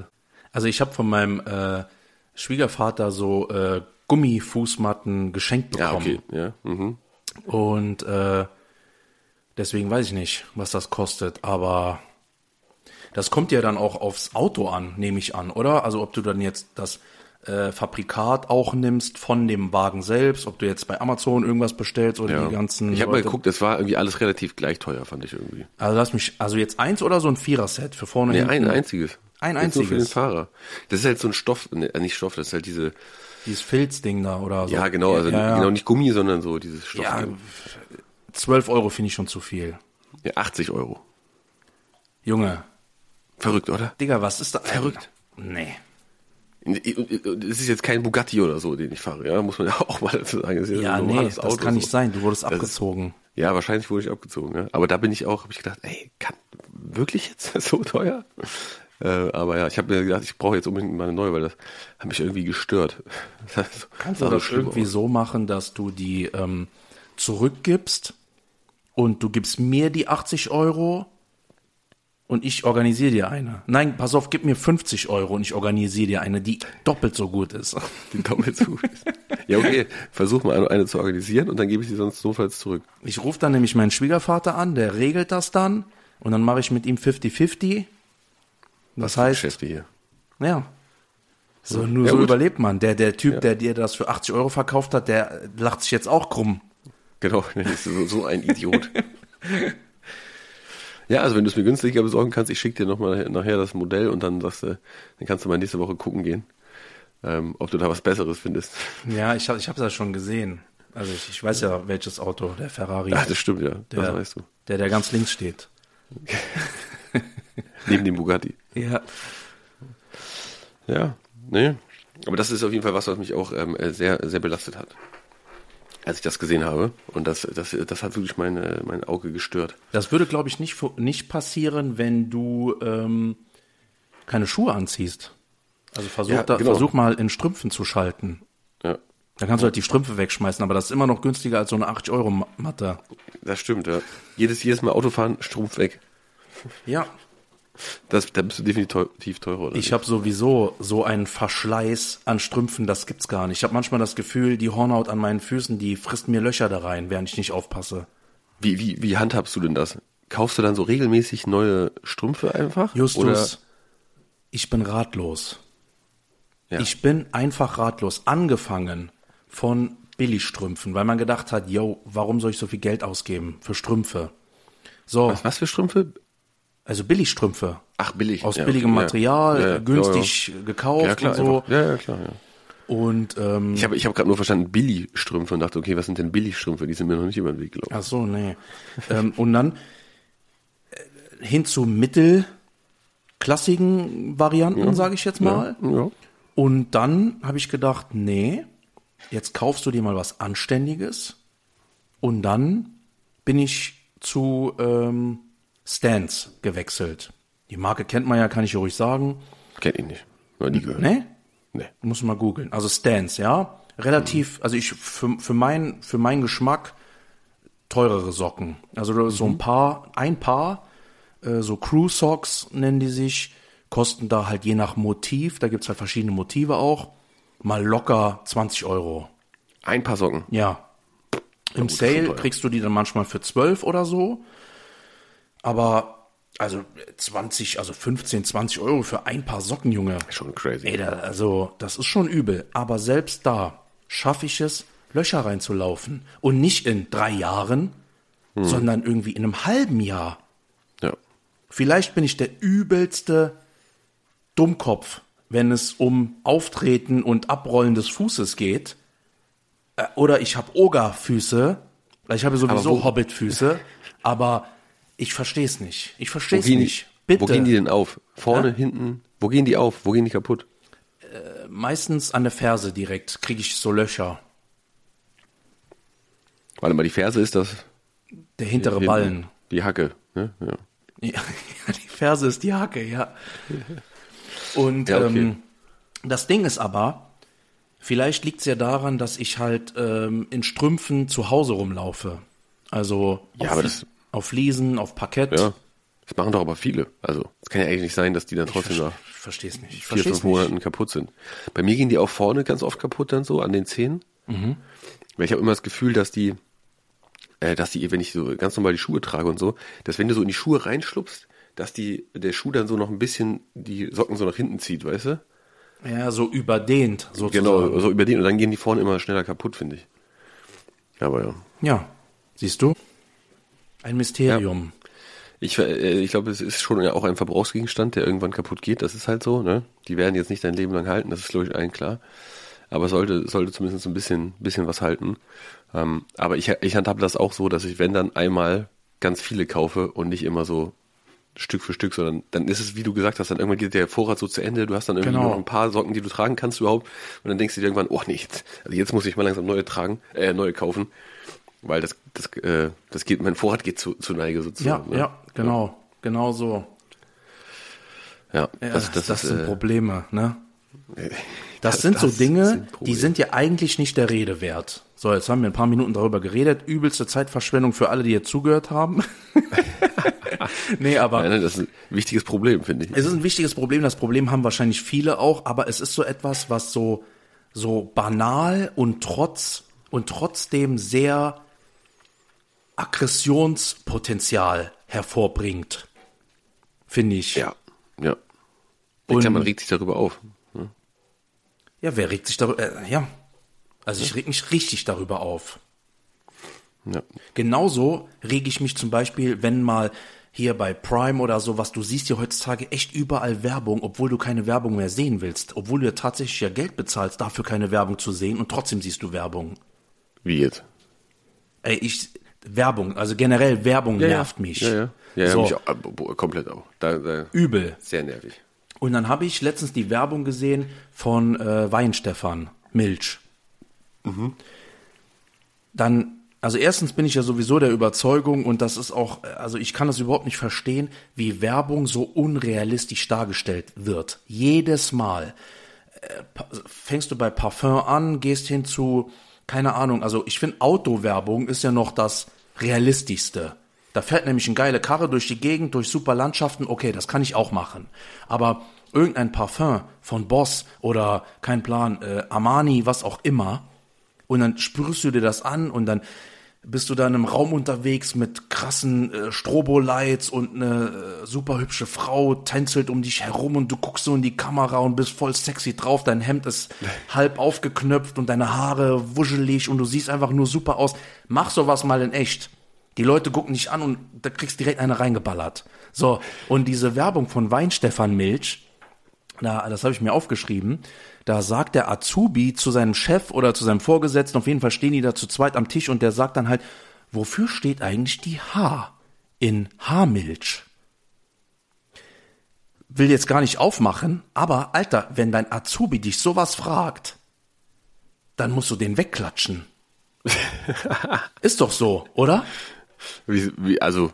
Also ich habe von meinem Schwiegervater so Gummifußmatten geschenkt bekommen. Ja, okay. Ja. Mhm. Und deswegen weiß ich nicht, was das kostet. Aber das kommt ja dann auch aufs Auto an, nehme ich an, oder? Also ob du dann jetzt das Fabrikat auch nimmst von dem Wagen selbst, ob du jetzt bei Amazon irgendwas bestellst oder die ganzen. Ich habe mal geguckt, das war irgendwie alles relativ gleich teuer, fand ich irgendwie. Also jetzt eins oder so ein Vierer-Set für vorne. Nee, hinten? ein einziges. Ein Jetzt nur für den einziges. Fahrer. Das ist halt so ein Stoff, nicht Stoff, das ist halt diese, Dieses Filzding da oder so. ja genau, also genau nicht Gummi, sondern so dieses Stoff. Ja, 12 Euro finde ich schon zu viel. Ja, 80 Euro. Junge, Verrückt, oder? Digga, was ist da? Verrückt. Nee. Es ist jetzt kein Bugatti oder so, den ich fahre, ja, muss man ja auch mal dazu sagen. Das ist Ja, so ein nee, normales das Auto kann nicht so. sein. Du wurdest abgezogen. Ja, wahrscheinlich wurde ich abgezogen, ja. Aber da habe ich gedacht, ey, wirklich jetzt so teuer? Aber ja, ich habe mir gedacht, ich brauche jetzt unbedingt mal eine neue, weil das hat mich irgendwie gestört. Kannst du das irgendwie so machen, dass du die zurückgibst und du gibst mir die 80 Euro und ich organisiere dir eine? Nein, pass auf, gib mir 50 Euro und ich organisiere dir eine, die doppelt so gut ist. Die doppelt so gut ist. Ja, okay, versuch mal eine zu organisieren und dann gebe ich sie sonst notfalls zurück. Ich rufe dann nämlich meinen Schwiegervater an, der regelt das dann und dann mache ich mit ihm 50-50. Das heißt, Geschäfte hier. ja, nur Ja, so gut. überlebt man. Der Typ, der dir das für 80 Euro verkauft hat, der lacht sich jetzt auch krumm. Genau, das ist so ein Idiot. Ja, also wenn du es mir günstiger besorgen kannst, ich schicke dir nochmal nachher das Modell und dann sagst du, dann kannst du mal nächste Woche gucken gehen, ob du da was Besseres findest. Ja, ich hab das schon gesehen. Also ich weiß ja, welches Auto, der Ferrari, Ach, das stimmt, ja, das der, weißt du. der ganz links steht. Neben dem Bugatti. Ja. Ja, nee. Aber das ist auf jeden Fall was mich auch sehr, sehr belastet hat, als ich das gesehen habe. Und das hat wirklich mein Auge gestört. Das würde, glaube ich, nicht passieren, wenn du keine Schuhe anziehst. Also versuch mal in Strümpfen zu schalten. Ja, Dann kannst du halt die Strümpfe wegschmeißen, aber das ist immer noch günstiger als so eine 80-Euro-Matte. das stimmt, ja. Jedes Mal Autofahren, Strumpf weg. Ja. Da bist du definitiv teurer, oder? Ich habe sowieso so einen Verschleiß an Strümpfen, das gibt's gar nicht. Ich habe manchmal das Gefühl, die Hornhaut an meinen Füßen, die frisst mir Löcher da rein, während ich nicht aufpasse. Wie handhabst du denn das? Kaufst du dann so regelmäßig neue Strümpfe einfach? Justus, Oder? ich bin ratlos. Ja. Ich bin einfach ratlos. Angefangen von Billigstrümpfen, weil man gedacht hat, yo, warum soll ich so viel Geld ausgeben für Strümpfe? So, Was für Strümpfe? also Billigstrümpfe. Ach, billig. Aus ja, billigem okay, Material, ja, günstig gekauft Ja, klar, und so. einfach. Ja, klar, ja. Und Ich hab gerade nur verstanden Billigstrümpfe und dachte, okay, was sind denn Billigstrümpfe? Die sind mir noch nicht über den Weg gelaufen. ach so, nee. Und dann hin zu mittelklassigen Varianten, sage ich jetzt mal. Ja. Und dann habe ich gedacht, nee, jetzt kaufst du dir mal was Anständiges. Und dann bin ich zu Stance gewechselt. Die Marke kennt man ja, kann ich ruhig sagen. Kenn ich nicht. Noch nie gehört. Ne? Nee. Muss mal googeln. Also Stance, ja. Relativ, also ich für meinen Geschmack teurere Socken. Also so ein Paar, so Crew Socks nennen die sich, kosten da halt je nach Motiv, da gibt's halt verschiedene Motive auch, mal locker 20 Euro. Ein paar Socken. Ja. Im gut, das ist schon Sale teuer. kriegst du die dann manchmal für 12 oder so. Aber, also 15, 20 Euro für ein paar Socken, Junge. Schon crazy. Ey, das ist schon übel. Aber selbst da schaffe ich es, Löcher reinzulaufen. Und nicht in 3 Jahren, sondern irgendwie in einem halben Jahr. Ja. Vielleicht bin ich der übelste Dummkopf, wenn es um Auftreten und Abrollen des Fußes geht. Oder ich habe Ogerfüße. Ich habe sowieso Hobbitfüße. Aber ich verstehe es nicht. Ich verstehe es nicht. Bitte. Wo gehen die denn auf? Vorne, hinten? Wo gehen die auf? Wo gehen die kaputt? Meistens an der Ferse direkt kriege ich so Löcher. Warte mal, die Ferse ist das? Der hintere Hinten. Ballen. Die Hacke, ne? Ja. Ja, die Ferse ist die Hacke, ja. Und Ja, okay. das Ding ist aber, vielleicht liegt es ja daran, dass ich halt in Strümpfen zu Hause rumlaufe. Also Ja, aber das- auf Fliesen, auf Parkett. Ja. Das machen doch aber viele. Also, es kann ja eigentlich nicht sein, dass die dann trotzdem nach Ich verstehe es nicht. 4-5 Monaten kaputt sind. Bei mir gehen die auch vorne ganz oft kaputt dann so, an den Zähnen. Weil ich habe immer das Gefühl, dass die, wenn ich so ganz normal die Schuhe trage und so, dass wenn du so in die Schuhe reinschlupfst, dass der Schuh dann so noch ein bisschen die Socken so nach hinten zieht, weißt du? Ja, so überdehnt sozusagen. Genau, so über den. Und dann gehen die vorne immer schneller kaputt, finde ich. Aber ja. Ja, siehst du? Ein Mysterium. Ich glaube, es ist schon auch ein Verbrauchsgegenstand, der irgendwann kaputt geht. Das ist halt so, ne? Die werden jetzt nicht dein Leben lang halten, das ist, glaube ich, allen klar. Aber es sollte zumindest ein bisschen was halten. Aber ich handhabe das auch so, dass ich, wenn dann einmal ganz viele kaufe und nicht immer so Stück für Stück, sondern dann ist es, wie du gesagt hast, dann irgendwann geht der Vorrat so zu Ende, du hast dann irgendwie nur noch ein paar Socken, die du tragen kannst überhaupt, und dann denkst du dir irgendwann, oh nee, jetzt muss ich mal langsam neue kaufen, weil das geht, mein Vorrat geht zu Neige sozusagen. Ja, genau so. Ja, das sind Probleme, ne? Das sind so Dinge, die sind ja eigentlich nicht der Rede wert. So, jetzt haben wir ein paar Minuten darüber geredet. Übelste Zeitverschwendung für alle, die jetzt zugehört haben. Nee, aber nein, das ist ein wichtiges Problem, finde ich. Es ist ein wichtiges Problem. Das Problem haben wahrscheinlich viele auch, aber es ist so etwas, was so banal und trotzdem sehr Aggressionspotenzial hervorbringt, finde ich. Ja. Ich glaube, man regt sich darüber auf. Ja, wer regt sich darüber? Ja. Also ich reg mich richtig darüber auf. Ja. Genauso rege ich mich zum Beispiel, wenn mal hier bei Prime oder sowas, du siehst ja heutzutage echt überall Werbung, obwohl du keine Werbung mehr sehen willst. Obwohl du ja tatsächlich ja Geld bezahlst, dafür keine Werbung zu sehen, und trotzdem siehst du Werbung. Wie jetzt? Werbung, also generell Werbung nervt mich. Ja, so. mich auch, komplett auch. Da Übel. Sehr nervig. Und dann habe ich letztens die Werbung gesehen von Weinstefan Milch. Dann, also erstens bin ich ja sowieso der Überzeugung, und das ist auch, also ich kann das überhaupt nicht verstehen, wie Werbung so unrealistisch dargestellt wird. Jedes Mal. Fängst du bei Parfum an, gehst hin zu, keine Ahnung, also ich finde Autowerbung ist ja noch das Realistischste. Da fährt nämlich eine geile Karre durch die Gegend, durch super Landschaften, okay, das kann ich auch machen. Aber irgendein Parfum von Boss oder, kein Plan, Armani, was auch immer, und dann sprühst du dir das an und dann bist du da in einem Raum unterwegs mit krassen Strobolights und eine super hübsche Frau tänzelt um dich herum und du guckst so in die Kamera und bist voll sexy drauf, dein Hemd ist halb aufgeknöpft und deine Haare wuschelig und du siehst einfach nur super aus. Mach sowas mal in echt. Die Leute gucken dich an und da kriegst du direkt eine reingeballert. So, und diese Werbung von Weinstefan Milch, das habe ich mir aufgeschrieben, da sagt der Azubi zu seinem Chef oder zu seinem Vorgesetzten, auf jeden Fall stehen die da zu zweit am Tisch, und der sagt dann halt, wofür steht eigentlich die H in Haarmilch? Will jetzt gar nicht aufmachen, aber Alter, wenn dein Azubi dich sowas fragt, dann musst du den wegklatschen. Ist doch so, oder? Wieso?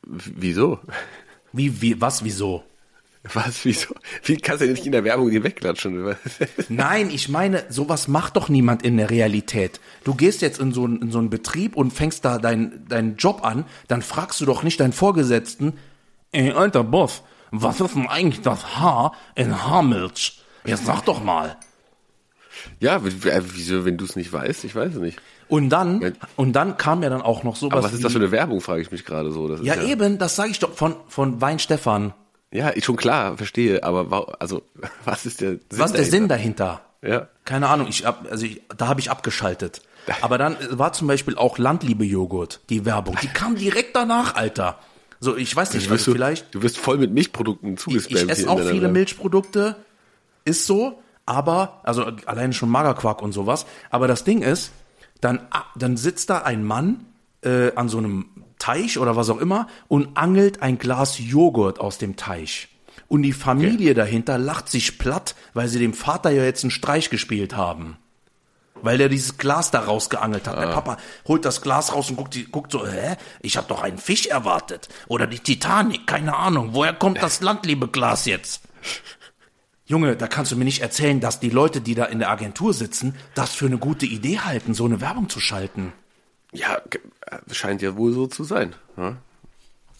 Wieso? Was, wieso? Wie kannst du denn nicht in der Werbung den wegklatschen? Nein, ich meine, sowas macht doch niemand in der Realität. Du gehst jetzt in so einen Betrieb und fängst da deinen Job an, dann fragst du doch nicht deinen Vorgesetzten, ey, alter Boss, was ist denn eigentlich das Haar in Haarmilch? Jetzt sag doch mal. Ja, wieso, wenn du es nicht weißt? Ich weiß es nicht. Und dann kam ja dann auch noch sowas. Aber was ist das für eine Werbung, frage ich mich gerade so. Das ist eben, das sage ich doch von Weinstefan. Ja, ist schon klar, verstehe, aber was ist der Sinn dahinter? Was ist der Sinn dahinter? Ja. Keine Ahnung, da habe ich abgeschaltet. Aber dann war zum Beispiel auch Landliebe-Joghurt, die Werbung. Die kam direkt danach, Alter. So, ich weiß nicht, also vielleicht. Du wirst voll mit Milchprodukten zugespammt. Ich esse auch viele Milchprodukte, ist so, aber, also alleine schon Magerquark und sowas. Aber das Ding ist, dann sitzt da ein Mann an so einem Teich oder was auch immer und angelt ein Glas Joghurt aus dem Teich. Und die Familie dahinter lacht sich platt, weil sie dem Vater ja jetzt einen Streich gespielt haben. Weil der dieses Glas da rausgeangelt hat. Der Papa holt das Glas raus und guckt so, ich hab doch einen Fisch erwartet. Oder die Titanic, keine Ahnung. Woher kommt das Landliebe-Glas jetzt? Junge, da kannst du mir nicht erzählen, dass die Leute, die da in der Agentur sitzen, das für eine gute Idee halten, so eine Werbung zu schalten. Ja, scheint ja wohl so zu sein. Ja?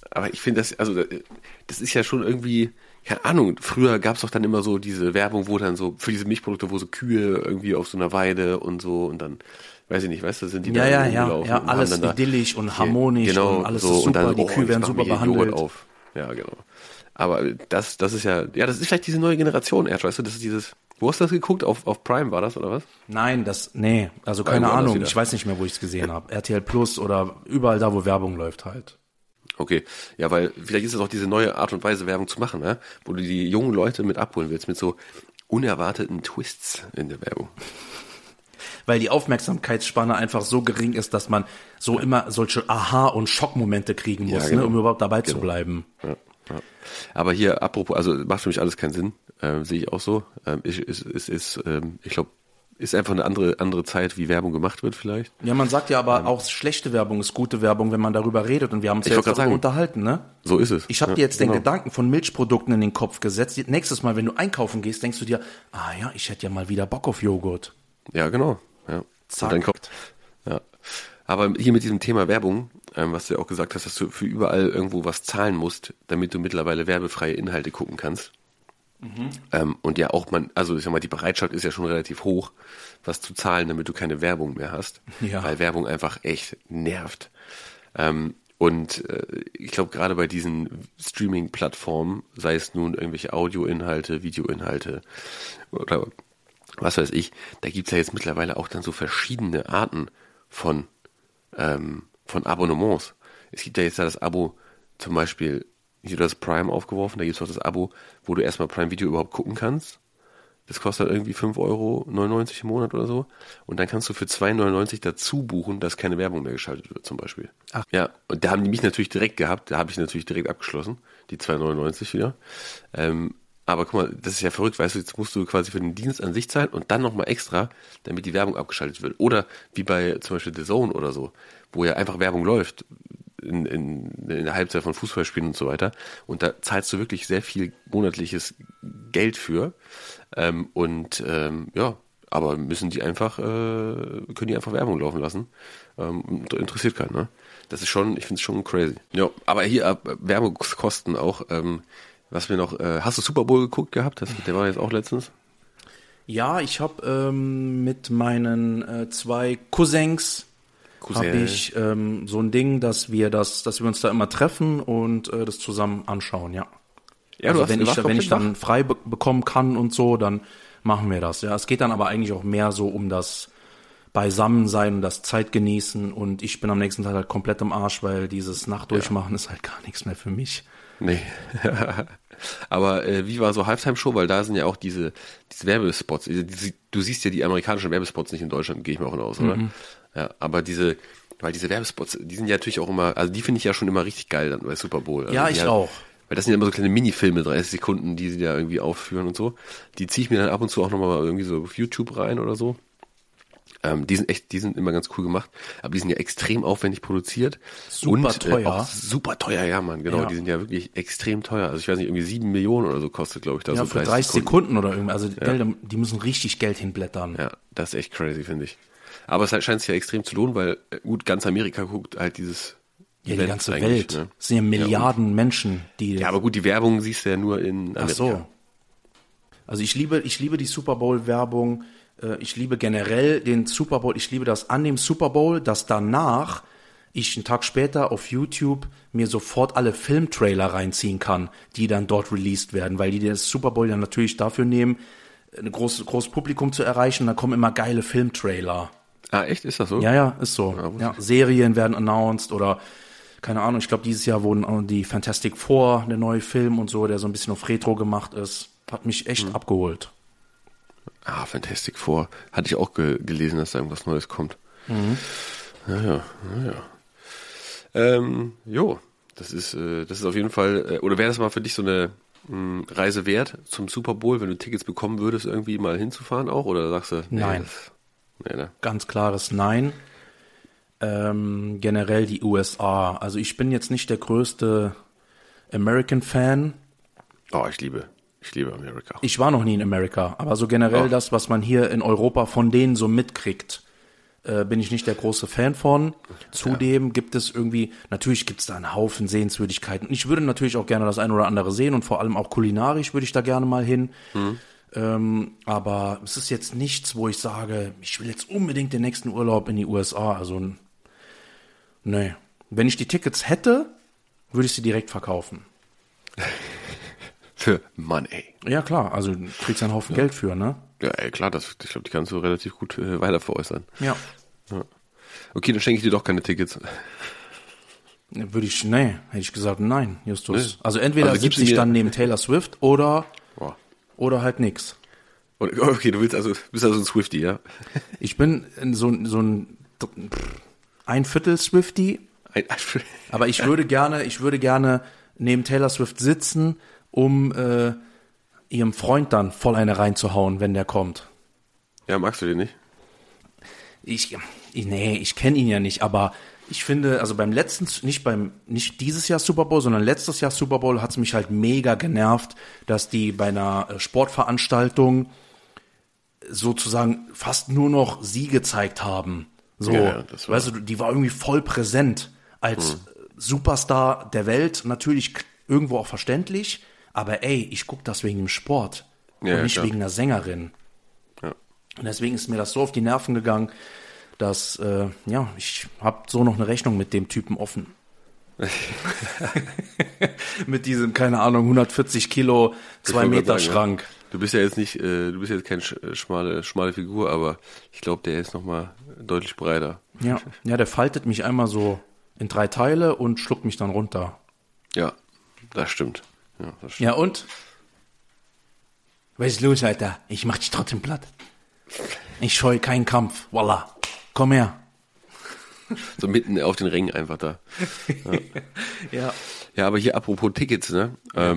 Aber ich finde das ist ja schon irgendwie, keine Ahnung, früher gab es doch dann immer so diese Werbung, wo dann so, für diese Milchprodukte, wo so Kühe irgendwie auf so einer Weide und so und dann, weiß ich nicht, weißt du, sind die da rumgelaufen und alles haben dann idyllisch und harmonisch genau, und alles so, ist super, und dann, die Kühe werden ich mach super mir hier Joghurt behandelt. auf. Ja, genau. Aber das ist ja, das ist vielleicht diese neue Generation, weißt du, das ist dieses, wo hast du das geguckt? Auf Prime war das, oder was? Nein, also keine Irgendwo anders Ahnung, wieder. ich weiß nicht mehr, wo ich es gesehen habe. RTL Plus oder überall da, wo Werbung läuft halt. Okay, ja, weil vielleicht ist es auch diese neue Art und Weise, Werbung zu machen, ne? Wo du die jungen Leute mit abholen willst, mit so unerwarteten Twists in der Werbung. Weil die Aufmerksamkeitsspanne einfach so gering ist, dass man so immer solche Aha- und Schockmomente kriegen muss, genau. um überhaupt dabei zu bleiben. Ja. Aber hier, apropos, also macht für mich alles keinen Sinn, sehe ich auch so. Ich glaube, ist einfach eine andere Zeit, wie Werbung gemacht wird vielleicht. Ja, man sagt ja aber auch, schlechte Werbung ist gute Werbung, wenn man darüber redet. Und wir haben uns ja jetzt darüber unterhalten, ne? So ist es. Ich habe dir jetzt den Gedanken von Milchprodukten in den Kopf gesetzt. Nächstes Mal, wenn du einkaufen gehst, denkst du dir, ich hätte ja mal wieder Bock auf Joghurt. Ja, genau. Ja. Zack. Und dann kommt, ja. Aber hier mit diesem Thema Werbung, was du ja auch gesagt hast, dass du für überall irgendwo was zahlen musst, damit du mittlerweile werbefreie Inhalte gucken kannst. Und ja auch also ich sag mal, die Bereitschaft ist ja schon relativ hoch, was zu zahlen, damit du keine Werbung mehr hast. Ja. Weil Werbung einfach echt nervt. Ich glaube, gerade bei diesen Streaming-Plattformen, sei es nun irgendwelche Audioinhalte, Videoinhalte oder was weiß ich, da gibt's ja jetzt mittlerweile auch dann so verschiedene Arten von Abonnements. Es gibt ja jetzt das Abo, zum Beispiel, hier das Prime aufgeworfen, da gibt's auch das Abo, wo du erstmal Prime Video überhaupt gucken kannst. Das kostet irgendwie 5,99 Euro im Monat oder so. Und dann kannst du für 2,99 dazu buchen, dass keine Werbung mehr geschaltet wird, zum Beispiel. Ach. Ja, und da haben die mich natürlich direkt gehabt, da habe ich natürlich direkt abgeschlossen, die 2,99 wieder. Aber guck mal, das ist ja verrückt, weißt du, jetzt musst du quasi für den Dienst an sich zahlen und dann nochmal extra, damit die Werbung abgeschaltet wird. Oder wie bei zum Beispiel The Zone oder so, wo ja einfach Werbung läuft in der Halbzeit von Fußballspielen und so weiter. Und da zahlst du wirklich sehr viel monatliches Geld für. Aber müssen die einfach, können die einfach Werbung laufen lassen. Interessiert keinen, ne? Das ist schon, ich finde es schon crazy. Ja, aber hier Werbungskosten auch, was wir noch, hast du Super Bowl geguckt gehabt? Der war jetzt auch letztens. Ja, ich habe mit meinen 2 Cousins habe ich so ein Ding, dass wir uns da immer treffen und das zusammen anschauen, ja. Ja, also wenn ich dann frei bekommen kann und so, dann machen wir das. Ja, es geht dann aber eigentlich auch mehr so um das Beisammensein und das Zeitgenießen und ich bin am nächsten Tag halt komplett im Arsch, weil dieses Nachtdurchmachen ist halt gar nichts mehr für mich. Nee. Aber wie war so Halftime-Show? Weil da sind ja auch diese Werbespots. Du siehst ja die amerikanischen Werbespots nicht in Deutschland, gehe ich mal davon aus, oder? Ja, aber diese Werbespots, die sind ja natürlich auch immer, also die finde ich ja schon immer richtig geil dann bei Super Bowl. Also ja, ich auch. Weil das sind ja immer so kleine Minifilme, 30 Sekunden, die sie da irgendwie aufführen und so. Die ziehe ich mir dann ab und zu auch nochmal irgendwie so auf YouTube rein oder so. Die sind immer ganz cool gemacht, aber die sind ja extrem aufwendig produziert. Super teuer. Auch super teuer, ja, Mann, genau. Ja. Die sind ja wirklich extrem teuer. Also ich weiß nicht, irgendwie 7 Millionen oder so kostet, glaube ich, da Ja, so 30 Sekunden oder irgendwas. Also die müssen richtig Geld hinblättern. Ja, das ist echt crazy, finde ich. Aber es scheint sich ja extrem zu lohnen, weil gut, ganz Amerika guckt halt dieses Ja, die Event ganze eigentlich, Welt. ne? Es sind ja Milliarden Menschen, die... Ja, aber gut, die Werbung siehst du ja nur in Amerika. Ach so. Also ich liebe die Super Bowl Werbung. Ich liebe generell den Super Bowl. Ich liebe das an dem Super Bowl, dass danach ich einen Tag später auf YouTube mir sofort alle Filmtrailer reinziehen kann, die dann dort released werden, weil die das Super Bowl ja natürlich dafür nehmen, ein großes Publikum zu erreichen. Da kommen immer geile Filmtrailer. Ah, echt? Ist das so? Ja, ist so. Ja, Serien werden announced oder keine Ahnung. Ich glaube, dieses Jahr wurden die Fantastic Four, der neue Film und so, der so ein bisschen auf Retro gemacht ist, hat mich echt abgeholt. Ah, Fantastic Four. Hatte ich auch gelesen, dass da irgendwas Neues kommt. Naja. Das ist auf jeden Fall, oder wäre das mal für dich so eine Reise wert zum Super Bowl, wenn du Tickets bekommen würdest, irgendwie mal hinzufahren auch? Oder sagst du, Nein. Ne? Ganz klares Nein. Generell die USA. Also ich bin jetzt nicht der größte American-Fan. Oh, ich liebe Amerika. Ich war noch nie in Amerika, aber so generell das, was man hier in Europa von denen so mitkriegt, bin ich nicht der große Fan von. Zudem gibt es natürlich gibt es da einen Haufen Sehenswürdigkeiten. Ich würde natürlich auch gerne das ein oder andere sehen und vor allem auch kulinarisch würde ich da gerne mal hin. Aber es ist jetzt nichts, wo ich sage, ich will jetzt unbedingt den nächsten Urlaub in die USA. Also, nee. Wenn ich die Tickets hätte, würde ich sie direkt verkaufen. Für Money. Ja, klar. Also, du kriegst einen Haufen Geld für, ne? Ja, klar, ich glaube, die kannst du relativ gut weiter veräußern. Ja. Okay, dann schenke ich dir doch keine Tickets. Hätte ich gesagt, nein, Justus. Nee. Also entweder sitze ich dann neben Taylor Swift oder halt nix. Okay, bist also ein Swiftie, ja? Ich bin so ein Viertel Swiftie, aber ich würde gerne neben Taylor Swift sitzen, um ihrem Freund dann voll eine reinzuhauen, wenn der kommt. Ja, magst du den nicht? Ich kenne ihn ja nicht, aber ich finde, also beim letzten, nicht dieses Jahr Super Bowl, sondern letztes Jahr Super Bowl hat's mich halt mega genervt, dass die bei einer Sportveranstaltung sozusagen fast nur noch sie gezeigt haben. So, weißt du, die war irgendwie voll präsent als Superstar der Welt, natürlich irgendwo auch verständlich, aber ich guck das wegen dem Sport und nicht wegen einer Sängerin. Ja. Und deswegen ist mir das so auf die Nerven gegangen, dass, ich habe so noch eine Rechnung mit dem Typen offen. Mit diesem, keine Ahnung, 140 Kilo, 2 Meter Schrank. Ja. Du bist ja jetzt keine schmale Figur, aber ich glaube, der ist nochmal deutlich breiter. Ja, der faltet mich einmal so in 3 Teile und schluckt mich dann runter. Ja, das stimmt. Ja, und? Was ist los, Alter? Ich mach dich trotzdem platt. Ich scheue keinen Kampf. Voila. Komm her. So mitten auf den Rängen einfach da. Ja. Ja, aber hier apropos Tickets, ne? Ja.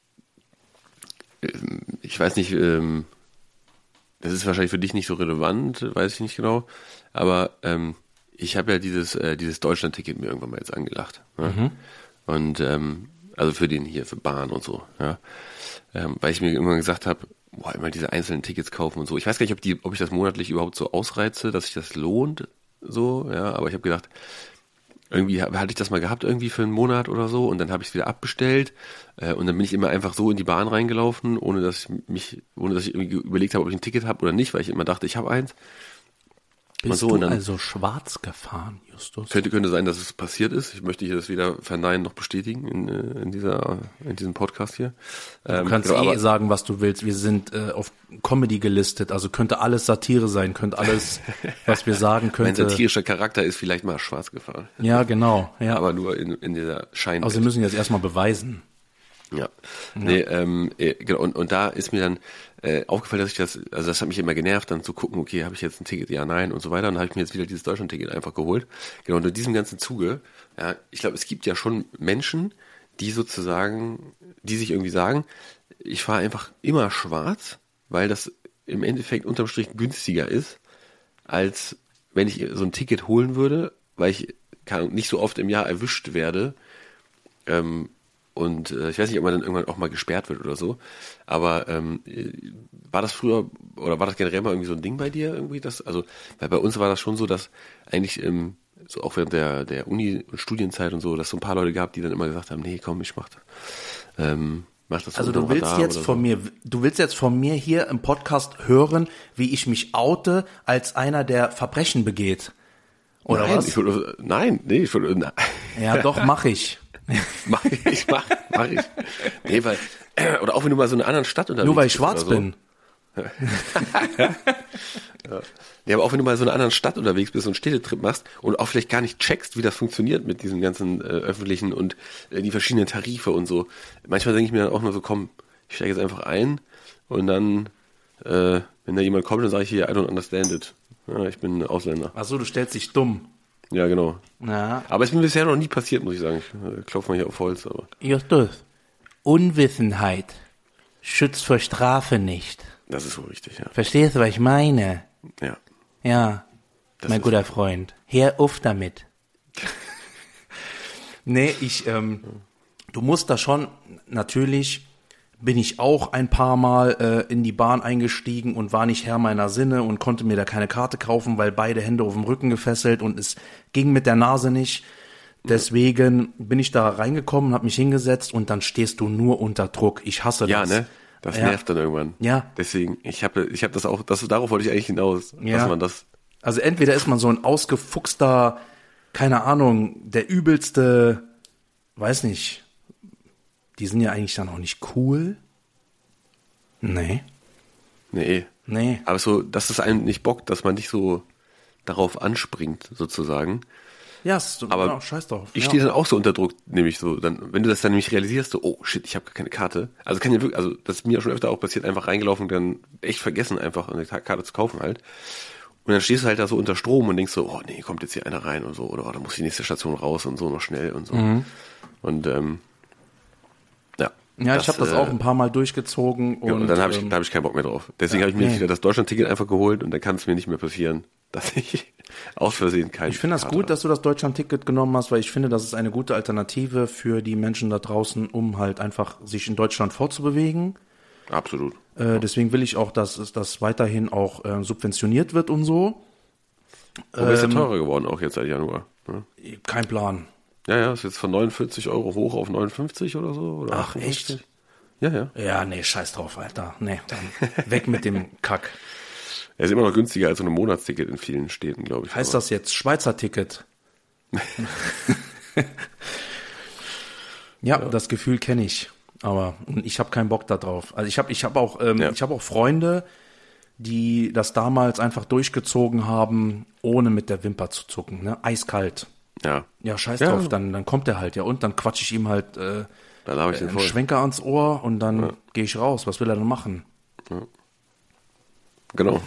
Ich weiß nicht, das ist wahrscheinlich für dich nicht so relevant, weiß ich nicht genau, aber ich habe ja dieses Deutschland-Ticket mir irgendwann mal jetzt angelacht. Ne? Und also für Bahn und so, ja. Weil ich mir immer gesagt habe, immer diese einzelnen Tickets kaufen und so. Ich weiß gar nicht, ob ich das monatlich überhaupt so ausreize, dass sich das lohnt, so, ja, aber ich habe gedacht, irgendwie hatte ich das mal gehabt, irgendwie für einen Monat oder so, und dann habe ich es wieder abbestellt, und dann bin ich immer einfach so in die Bahn reingelaufen, ohne dass ich irgendwie überlegt habe, ob ich ein Ticket habe oder nicht, weil ich immer dachte, ich habe eins. Bist du also schwarz gefahren, Justus? Könnte sein, dass es passiert ist. Ich möchte hier das weder verneinen noch bestätigen in diesem Podcast hier. Du kannst sagen, was du willst. Wir sind auf Comedy gelistet, also könnte alles Satire sein, könnte alles, was wir sagen, könnte... Mein satirischer Charakter ist vielleicht mal schwarz gefahren. Ja, genau. Ja. Aber nur in dieser Schein. Also wir müssen jetzt erstmal beweisen. Ja. Nee, genau, und da ist mir dann aufgefallen, dass das hat mich immer genervt, dann zu gucken, okay, habe ich jetzt ein Ticket, ja, nein und so weiter, und dann habe ich mir jetzt wieder dieses Deutschland-Ticket einfach geholt. Genau, und in diesem ganzen Zuge, ja, ich glaube, es gibt ja schon Menschen, die sich irgendwie sagen, ich fahre einfach immer schwarz, weil das im Endeffekt unterm Strich günstiger ist, als wenn ich so ein Ticket holen würde, weil ich nicht so oft im Jahr erwischt werde, und ich weiß nicht, ob man dann irgendwann auch mal gesperrt wird oder so. Aber war das früher oder war das generell mal irgendwie so ein Ding bei dir irgendwie? Weil bei uns war das schon so, dass eigentlich so auch während der Uni- und Studienzeit und so, dass so ein paar Leute gab, die dann immer gesagt haben, nee, komm, ich mach das. Also du willst jetzt von mir hier im Podcast hören, wie ich mich oute als einer, der Verbrechen begeht. Oder nein, was? Ja, doch, mach ich. Mach ich. Nee, weil, oder auch wenn du mal so in einer anderen Stadt unterwegs bist. Nur weil ich schwarz bin. Ja, aber auch wenn du mal so in einer anderen Stadt unterwegs bist und einen Städtetrip machst und auch vielleicht gar nicht checkst, wie das funktioniert mit diesen ganzen öffentlichen und die verschiedenen Tarife und so. Manchmal denke ich mir dann auch nur so, komm, ich steige jetzt einfach ein und dann, wenn da jemand kommt, dann sage ich hier, I don't understand it. Ja, ich bin Ausländer. Ach so, du stellst dich dumm. Ja, genau. Ja. Aber es ist mir bisher noch nie passiert, muss ich sagen. Ich klopfe mal hier auf Holz. Aber. Justus, Unwissenheit schützt vor Strafe nicht. Das ist so richtig, ja. Verstehst du, was ich meine? Ja. Ja, mein guter Freund. Hör auf damit. Nee, du musst da schon natürlich bin ich auch ein paar Mal in die Bahn eingestiegen und war nicht Herr meiner Sinne und konnte mir da keine Karte kaufen, weil beide Hände auf dem Rücken gefesselt und es ging mit der Nase nicht. Deswegen bin ich da reingekommen, habe mich hingesetzt und dann stehst du nur unter Druck. Ich hasse das. Ja, ne? Das nervt dann irgendwann. Ja. Deswegen, ich hab das auch, darauf wollte ich eigentlich hinaus, dass man das. Also entweder ist man so ein ausgefuchster, keine Ahnung, der übelste, weiß nicht, die sind ja eigentlich dann auch nicht cool. Nee. Aber so, dass es einem nicht bockt, dass man nicht so darauf anspringt, sozusagen. Ja, aber genau, scheiß drauf. Ich stehe dann auch so unter Druck, nämlich so, dann, wenn du das dann nämlich realisierst, so, oh shit, ich habe gar keine Karte. Also kann ja wirklich, also das ist mir schon öfter auch passiert, einfach reingelaufen und dann echt vergessen, einfach eine Karte zu kaufen halt. Und dann stehst du halt da so unter Strom und denkst so, oh nee, kommt jetzt hier einer rein und so, oder oh, da muss die nächste Station raus und so noch schnell und so. Und ja, ich habe das auch ein paar Mal durchgezogen. Und dann habe ich keinen Bock mehr drauf. Deswegen habe ich mir jetzt wieder das Deutschland-Ticket einfach geholt und dann kann es mir nicht mehr passieren, dass ich aus Versehen kein Ich finde das gut, dass du das Deutschland-Ticket genommen hast, weil ich finde, das ist eine gute Alternative für die Menschen da draußen, um halt einfach sich in Deutschland fortzubewegen. Absolut. Deswegen will ich auch, dass das weiterhin auch subventioniert wird und so. Aber ist ja teurer geworden auch jetzt seit Januar. Ne? Kein Plan. Ja, ist jetzt von 49 € hoch auf 59 oder so. Oder Ach, 58. echt? Ja. Ja, nee, scheiß drauf, Alter. Nee, dann weg mit dem Kack. Er ist immer noch günstiger als so ein Monatsticket in vielen Städten, glaube ich. Heißt das jetzt Schweizer Ticket? Ja, das Gefühl kenne ich. Aber ich habe keinen Bock da drauf. Also ich hab auch Freunde, die das damals einfach durchgezogen haben, ohne mit der Wimper zu zucken. Ne? Eiskalt. Ja, scheiß drauf, dann kommt er halt, ja, und dann quatsch ich ihm halt dann habe ich den einen Schwenker ans Ohr und dann gehe ich raus. Was will er denn machen? Ja. Genau.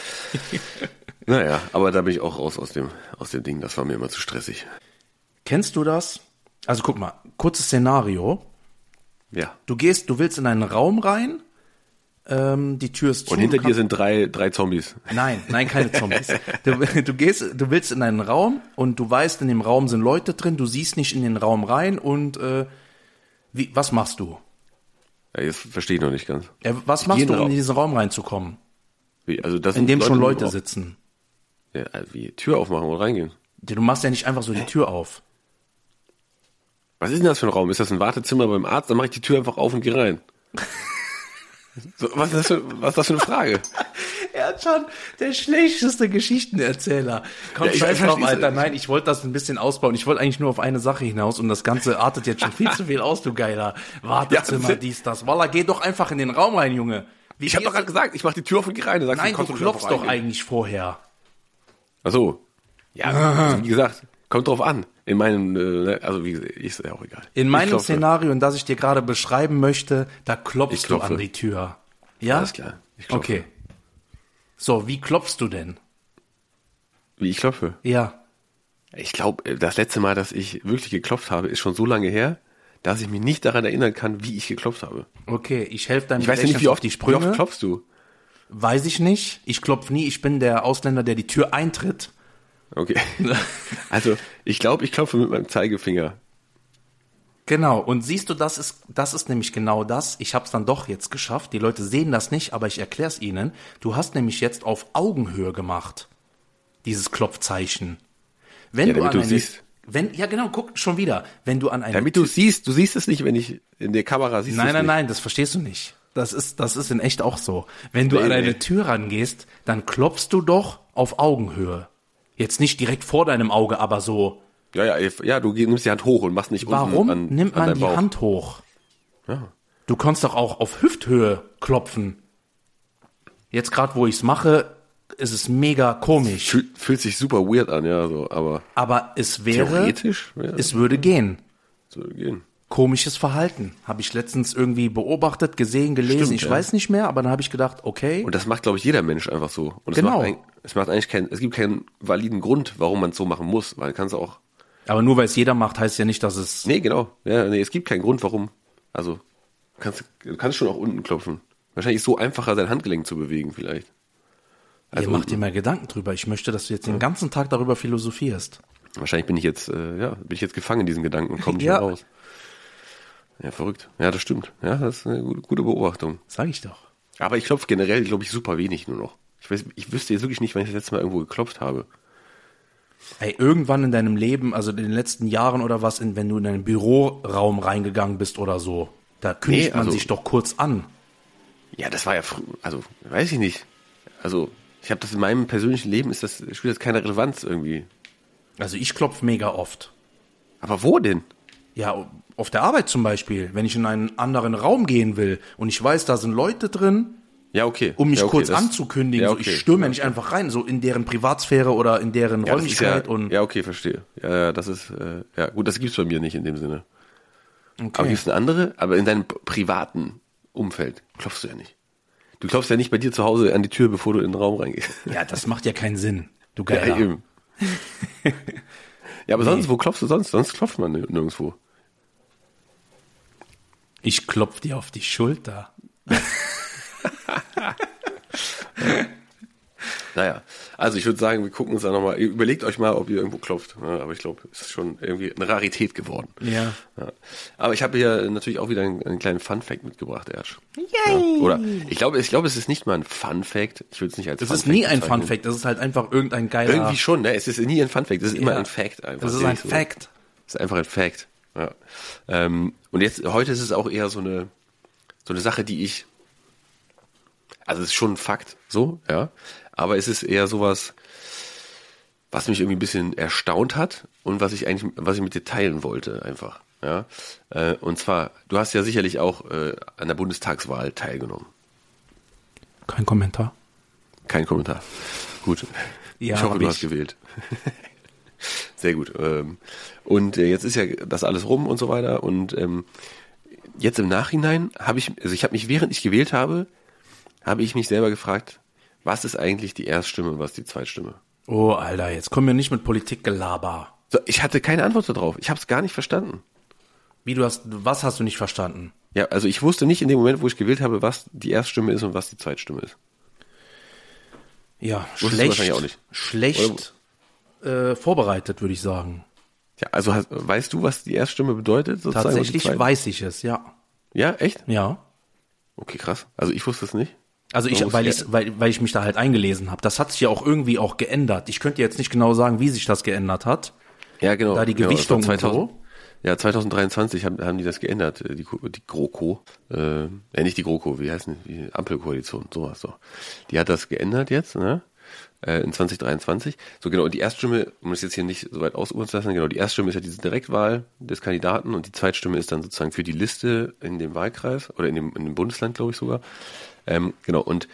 Naja, aber da bin ich auch raus aus dem Ding, das war mir immer zu stressig. Kennst du das? Also guck mal, kurzes Szenario. Ja. Du willst in einen Raum rein, die Tür ist zu. Und hinter dir sind drei Zombies. Nein, keine Zombies. Du willst in einen Raum und du weißt, in dem Raum sind Leute drin, du siehst nicht in den Raum rein und was machst du? Ja, jetzt verstehe ich noch nicht ganz. Was machst du, um in diesen Raum reinzukommen? Wie, also das in dem schon Leute Leute sitzen. Ja, wie Tür aufmachen und reingehen. Du machst ja nicht einfach so die Tür auf. Was ist denn das für ein Raum? Ist das ein Wartezimmer beim Arzt? Dann mache ich die Tür einfach auf und gehe rein. So, was ist das für eine Frage? Er ist schon der schlechteste Geschichtenerzähler. Komm, Ja, scheiß drauf, Alter. Nein, ich wollte das ein bisschen ausbauen. Ich wollte eigentlich nur auf eine Sache hinaus und das Ganze artet jetzt schon viel zu viel aus, du geiler Wartezimmer, dies, das. Wallah, geh doch einfach in den Raum rein, Junge. Ich habe doch gerade gesagt, ich mache die Tür auf und gehe rein. Nein, du klopfst doch eigentlich vorher. Ach so. Ja, also wie gesagt, kommt drauf an. In meinem, also wie gesagt, ist ja auch egal. In meinem Szenario, in das ich dir gerade beschreiben möchte, da klopfst du an die Tür. Ja? Alles klar. Ich klopfe. Okay. So, wie klopfst du denn? Wie ich klopfe? Ja. Ich glaube, das letzte Mal, dass ich wirklich geklopft habe, ist schon so lange her, dass ich mich nicht daran erinnern kann, wie ich geklopft habe. Okay, ich helfe deinem Ich weiß ja nicht, wie oft klopfst du? Weiß ich nicht. Ich klopfe nie. Ich bin der Ausländer, der die Tür eintritt. Okay. Also, ich glaube, ich klopfe mit meinem Zeigefinger. Genau. Und siehst du, das ist nämlich genau das. Ich habe es dann doch jetzt geschafft. Die Leute sehen das nicht, aber ich erkläre es ihnen. Du hast nämlich jetzt auf Augenhöhe gemacht. Dieses Klopfzeichen. Wenn Ja, du damit an du eine, siehst. ja genau, guck schon wieder. Wenn du an eine Damit du siehst es nicht, wenn ich in der Kamera siehst. Nein, das verstehst du nicht. Das ist in echt auch so. Wenn du an eine Tür rangehst, dann klopfst du doch auf Augenhöhe. Jetzt nicht direkt vor deinem Auge, aber so. Ja, du nimmst die Hand hoch und machst nicht Warum unten an nimmt man deinem die Bauch. Hand hoch? Ja. Du kannst doch auch auf Hüfthöhe klopfen. Jetzt gerade, wo ich's mache, ist es mega komisch. Fühlt sich super weird an, ja, so, Aber es wäre, theoretisch, ja, es würde gehen. so gehen. Komisches Verhalten. Habe ich letztens irgendwie beobachtet, gesehen, gelesen. Stimmt, ich weiß nicht mehr, aber dann habe ich gedacht, okay. Und das macht, glaube ich, jeder Mensch einfach so. Und Genau. es gibt keinen validen Grund, warum man es so machen muss, weil kannst auch. Aber nur weil es jeder macht, heißt ja nicht, dass es. Nee, genau. Ja, nee, es gibt keinen Grund, warum. Also, du kannst schon auch unten klopfen. Wahrscheinlich ist es so einfacher, sein Handgelenk zu bewegen, vielleicht. Also Mach dir mal Gedanken drüber. Ich möchte, dass du jetzt den ganzen Tag darüber philosophierst. Wahrscheinlich bin ich jetzt gefangen in diesen Gedanken und komme nicht Ja. mehr raus. Ja, verrückt. Ja, das stimmt. Ja, das ist eine gute Beobachtung. Sag ich doch. Aber ich klopfe generell, glaube ich, super wenig nur noch. Ich wüsste jetzt wirklich nicht, wann ich das letzte Mal irgendwo geklopft habe. Ey, irgendwann in deinem Leben, also in den letzten Jahren oder was, wenn du in deinen Büroraum reingegangen bist oder so, da kündigt man sich doch kurz an. Ja, das war ja also weiß ich nicht. Also ich habe das in meinem persönlichen Leben, spielt das keine Relevanz irgendwie. Also ich klopfe mega oft. Aber wo denn? Ja, auf der Arbeit zum Beispiel, wenn ich in einen anderen Raum gehen will und ich weiß, da sind Leute drin, ja, okay. um mich ja, okay, kurz anzukündigen, so, ich stürme ja nicht einfach rein, so in deren Privatsphäre oder in deren Räumlichkeit. Ja, okay, verstehe. Ja, das ist, ja gut, das gibt's bei mir nicht in dem Sinne. Okay. Aber gibt's eine andere? Aber in deinem privaten Umfeld klopfst du ja nicht. Du klopfst ja nicht bei dir zu Hause an die Tür, bevor du in den Raum reingehst. Ja, das macht ja keinen Sinn, du Geiler. Ja, eben. Ja, aber sonst, wo klopfst du sonst? Sonst klopft man nirgendwo. Ich klopf dir auf die Schulter. Naja, also ich würde sagen, wir gucken uns da nochmal, überlegt euch mal, ob ihr irgendwo klopft. Ja, aber ich glaube, es ist schon irgendwie eine Rarität geworden. Ja. Aber ich habe hier natürlich auch wieder einen kleinen Fun-Fact mitgebracht, Ersch. Yay! Ja, oder ich glaube, es ist nicht mal ein Fun-Fact. Ich würde es nicht als Fun-Fact. Es ist nie ein Fun-Fact, das ist halt einfach irgendein geiler... Irgendwie schon, ne? Es ist nie ein Fun-Fact, es ist immer ein Fact einfach. Das ist ein Fact. Es ist einfach ein Fact. Ja. Und heute ist es auch eher so eine Sache, die ich... Also es ist schon ein Fakt, so, ja. Aber es ist eher sowas, was mich irgendwie ein bisschen erstaunt hat und was ich mit dir teilen wollte, einfach, ja. Und zwar, du hast ja sicherlich auch an der Bundestagswahl teilgenommen. Kein Kommentar. Kein Kommentar. Gut. Ja, ich hoffe, du hast gewählt. Sehr gut. Und jetzt ist ja das alles rum und so weiter. Und jetzt im Nachhinein habe ich mich, während ich gewählt habe ich mich selber gefragt, was ist eigentlich die Erststimme und was ist die Zweitstimme? Oh, Alter, jetzt kommen wir nicht mit Politikgelaber. So, ich hatte keine Antwort darauf. Ich habe es gar nicht verstanden. Was hast du nicht verstanden? Ja, also ich wusste nicht in dem Moment, wo ich gewählt habe, was die Erststimme ist und was die Zweitstimme ist. Ja, schlecht vorbereitet, würde ich sagen. Ja, also weißt du, was die Erststimme bedeutet? Sozusagen, tatsächlich weiß ich es, ja. Ja, echt? Ja. Okay, krass. Also ich wusste es nicht. Also weil ich mich da halt eingelesen habe. Das hat sich ja auch irgendwie auch geändert. Ich könnte jetzt nicht genau sagen, wie sich das geändert hat. Ja, genau. Da die Gewichtung und so. Ja, 2023 haben die das geändert, die GroKo. Nicht die GroKo, wie heißt die Ampelkoalition, sowas so. Die hat das geändert jetzt, ne? In 2023. So genau, und die Erststimme, um es jetzt hier nicht so weit ausüben zu lassen, genau, die Erststimme ist ja diese Direktwahl des Kandidaten und die Zweitstimme ist dann sozusagen für die Liste in dem Wahlkreis oder in dem Bundesland, glaube ich sogar. Genau, und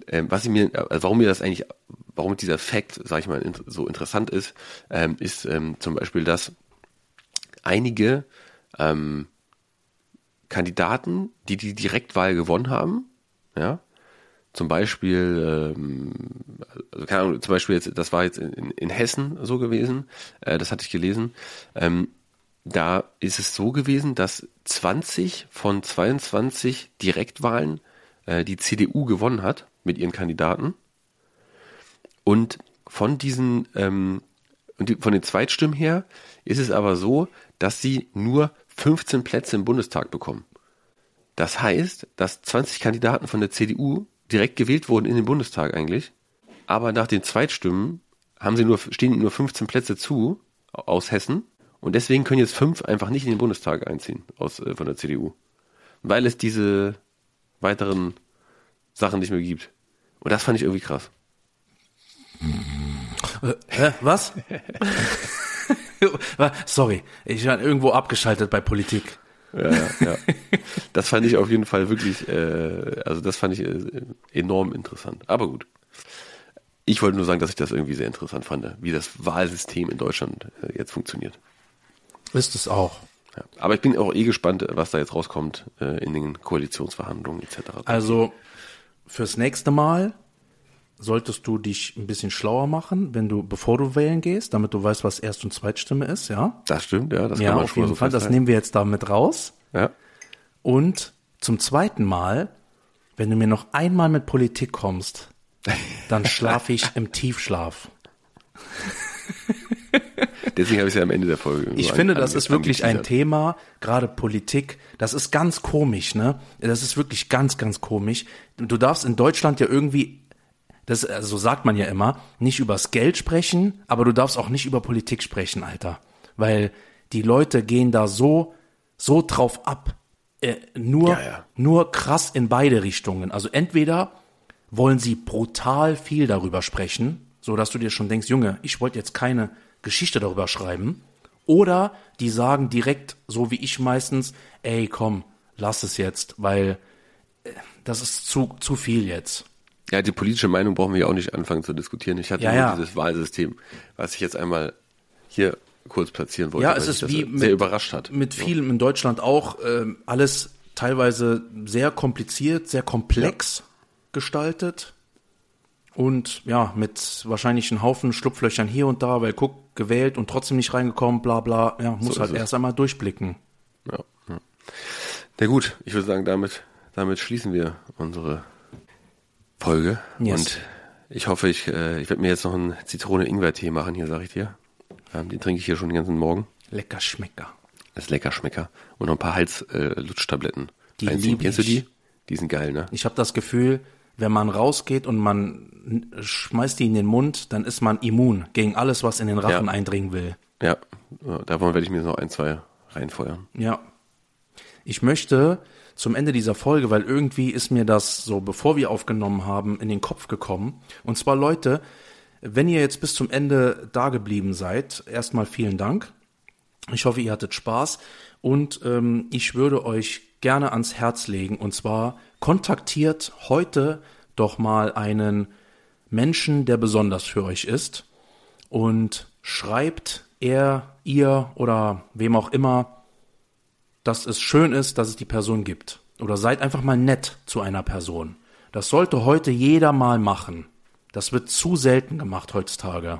warum dieser Fakt, sag ich mal, so interessant ist, ist zum Beispiel, dass einige Kandidaten, die Direktwahl gewonnen haben, ja, zum Beispiel, also keine Ahnung, zum Beispiel jetzt, das war jetzt in Hessen so gewesen, das hatte ich gelesen, da ist es so gewesen, dass 20 von 22 Direktwahlen die CDU gewonnen hat mit ihren Kandidaten und von diesen von den Zweitstimmen her ist es aber so, dass sie nur 15 Plätze im Bundestag bekommen. Das heißt, dass 20 Kandidaten von der CDU direkt gewählt wurden in den Bundestag eigentlich, aber nach den Zweitstimmen stehen ihnen nur 15 Plätze zu aus Hessen und deswegen können jetzt 5 einfach nicht in den Bundestag einziehen von der CDU, weil es diese weiteren Sachen nicht mehr gibt. Und das fand ich irgendwie krass. Was? Sorry, ich war irgendwo abgeschaltet bei Politik. Ja. Das fand ich auf jeden Fall wirklich, das fand ich enorm interessant. Aber gut. Ich wollte nur sagen, dass ich das irgendwie sehr interessant fand, wie das Wahlsystem in Deutschland jetzt funktioniert. Ist es auch. Ja. Aber ich bin auch gespannt, was da jetzt rauskommt in den Koalitionsverhandlungen etc. Also fürs nächste Mal solltest du dich ein bisschen schlauer machen, bevor du wählen gehst, damit du weißt, was Erst- und Zweitstimme ist, ja? Das stimmt, ja. Das kann ja, man auf schon jeden so Fall. Das festhalten. nehmen wir jetzt damit raus. Ja. Und zum zweiten Mal, wenn du mir noch einmal mit Politik kommst, dann schlafe ich im Tiefschlaf. Deswegen habe ich es ja am Ende der Folge. Ich finde, das ist wirklich ein Thema, gerade Politik, das ist ganz komisch, ne? Das ist wirklich ganz, ganz komisch. Du darfst in Deutschland ja irgendwie, also so sagt man ja immer, nicht übers Geld sprechen, aber du darfst auch nicht über Politik sprechen, Alter. Weil die Leute gehen da so drauf ab. Nur krass in beide Richtungen. Also entweder wollen sie brutal viel darüber sprechen, so dass du dir schon denkst, Junge, ich wollte jetzt keine Geschichte darüber schreiben. Oder die sagen direkt, so wie ich meistens, ey, komm, lass es jetzt, weil das ist zu viel jetzt. Ja, die politische Meinung brauchen wir ja auch nicht anfangen zu diskutieren. Ich hatte nur dieses Wahlsystem, was ich jetzt einmal hier kurz platzieren wollte, ja, es ist wie sehr überrascht hat. Mit vielem in Deutschland auch, alles teilweise sehr kompliziert, sehr komplex gestaltet und ja, mit wahrscheinlich einem Haufen Schlupflöchern hier und da, weil guck, gewählt und trotzdem nicht reingekommen, bla bla, ja, muss so halt erst einmal durchblicken. Ja. Na gut, ich würde sagen, damit schließen wir unsere Folge und ich hoffe, ich werde mir jetzt noch einen Zitrone-Ingwer-Tee machen, hier sage ich dir. Den trinke ich hier schon den ganzen Morgen. Lecker Schmecker. Das ist lecker Schmecker. Und noch ein paar Halslutschtabletten. Die liebe ich. Kennst du die? Die sind geil, ne? Ich habe das Gefühl, wenn man rausgeht und man schmeißt die in den Mund, dann ist man immun gegen alles, was in den Rachen eindringen will. Ja, davon werde ich mir noch 1, 2 reinfeuern. Ja. Ich möchte zum Ende dieser Folge, weil irgendwie ist mir das so, bevor wir aufgenommen haben, in den Kopf gekommen. Und zwar, Leute, wenn ihr jetzt bis zum Ende da geblieben seid, erstmal vielen Dank. Ich hoffe, ihr hattet Spaß und ich würde euch gerne ans Herz legen. Und zwar kontaktiert heute doch mal einen Menschen, der besonders für euch ist und schreibt ihr oder wem auch immer, dass es schön ist, dass es die Person gibt. Oder seid einfach mal nett zu einer Person. Das sollte heute jeder mal machen. Das wird zu selten gemacht heutzutage.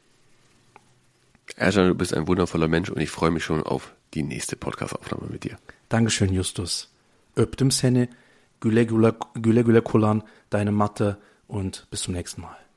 Ercan, du bist ein wundervoller Mensch und ich freue mich schon auf die nächste Podcast-Aufnahme mit dir. Dankeschön, Justus. Öptüm seni, güle güle kullan, deine Mathe und bis zum nächsten Mal.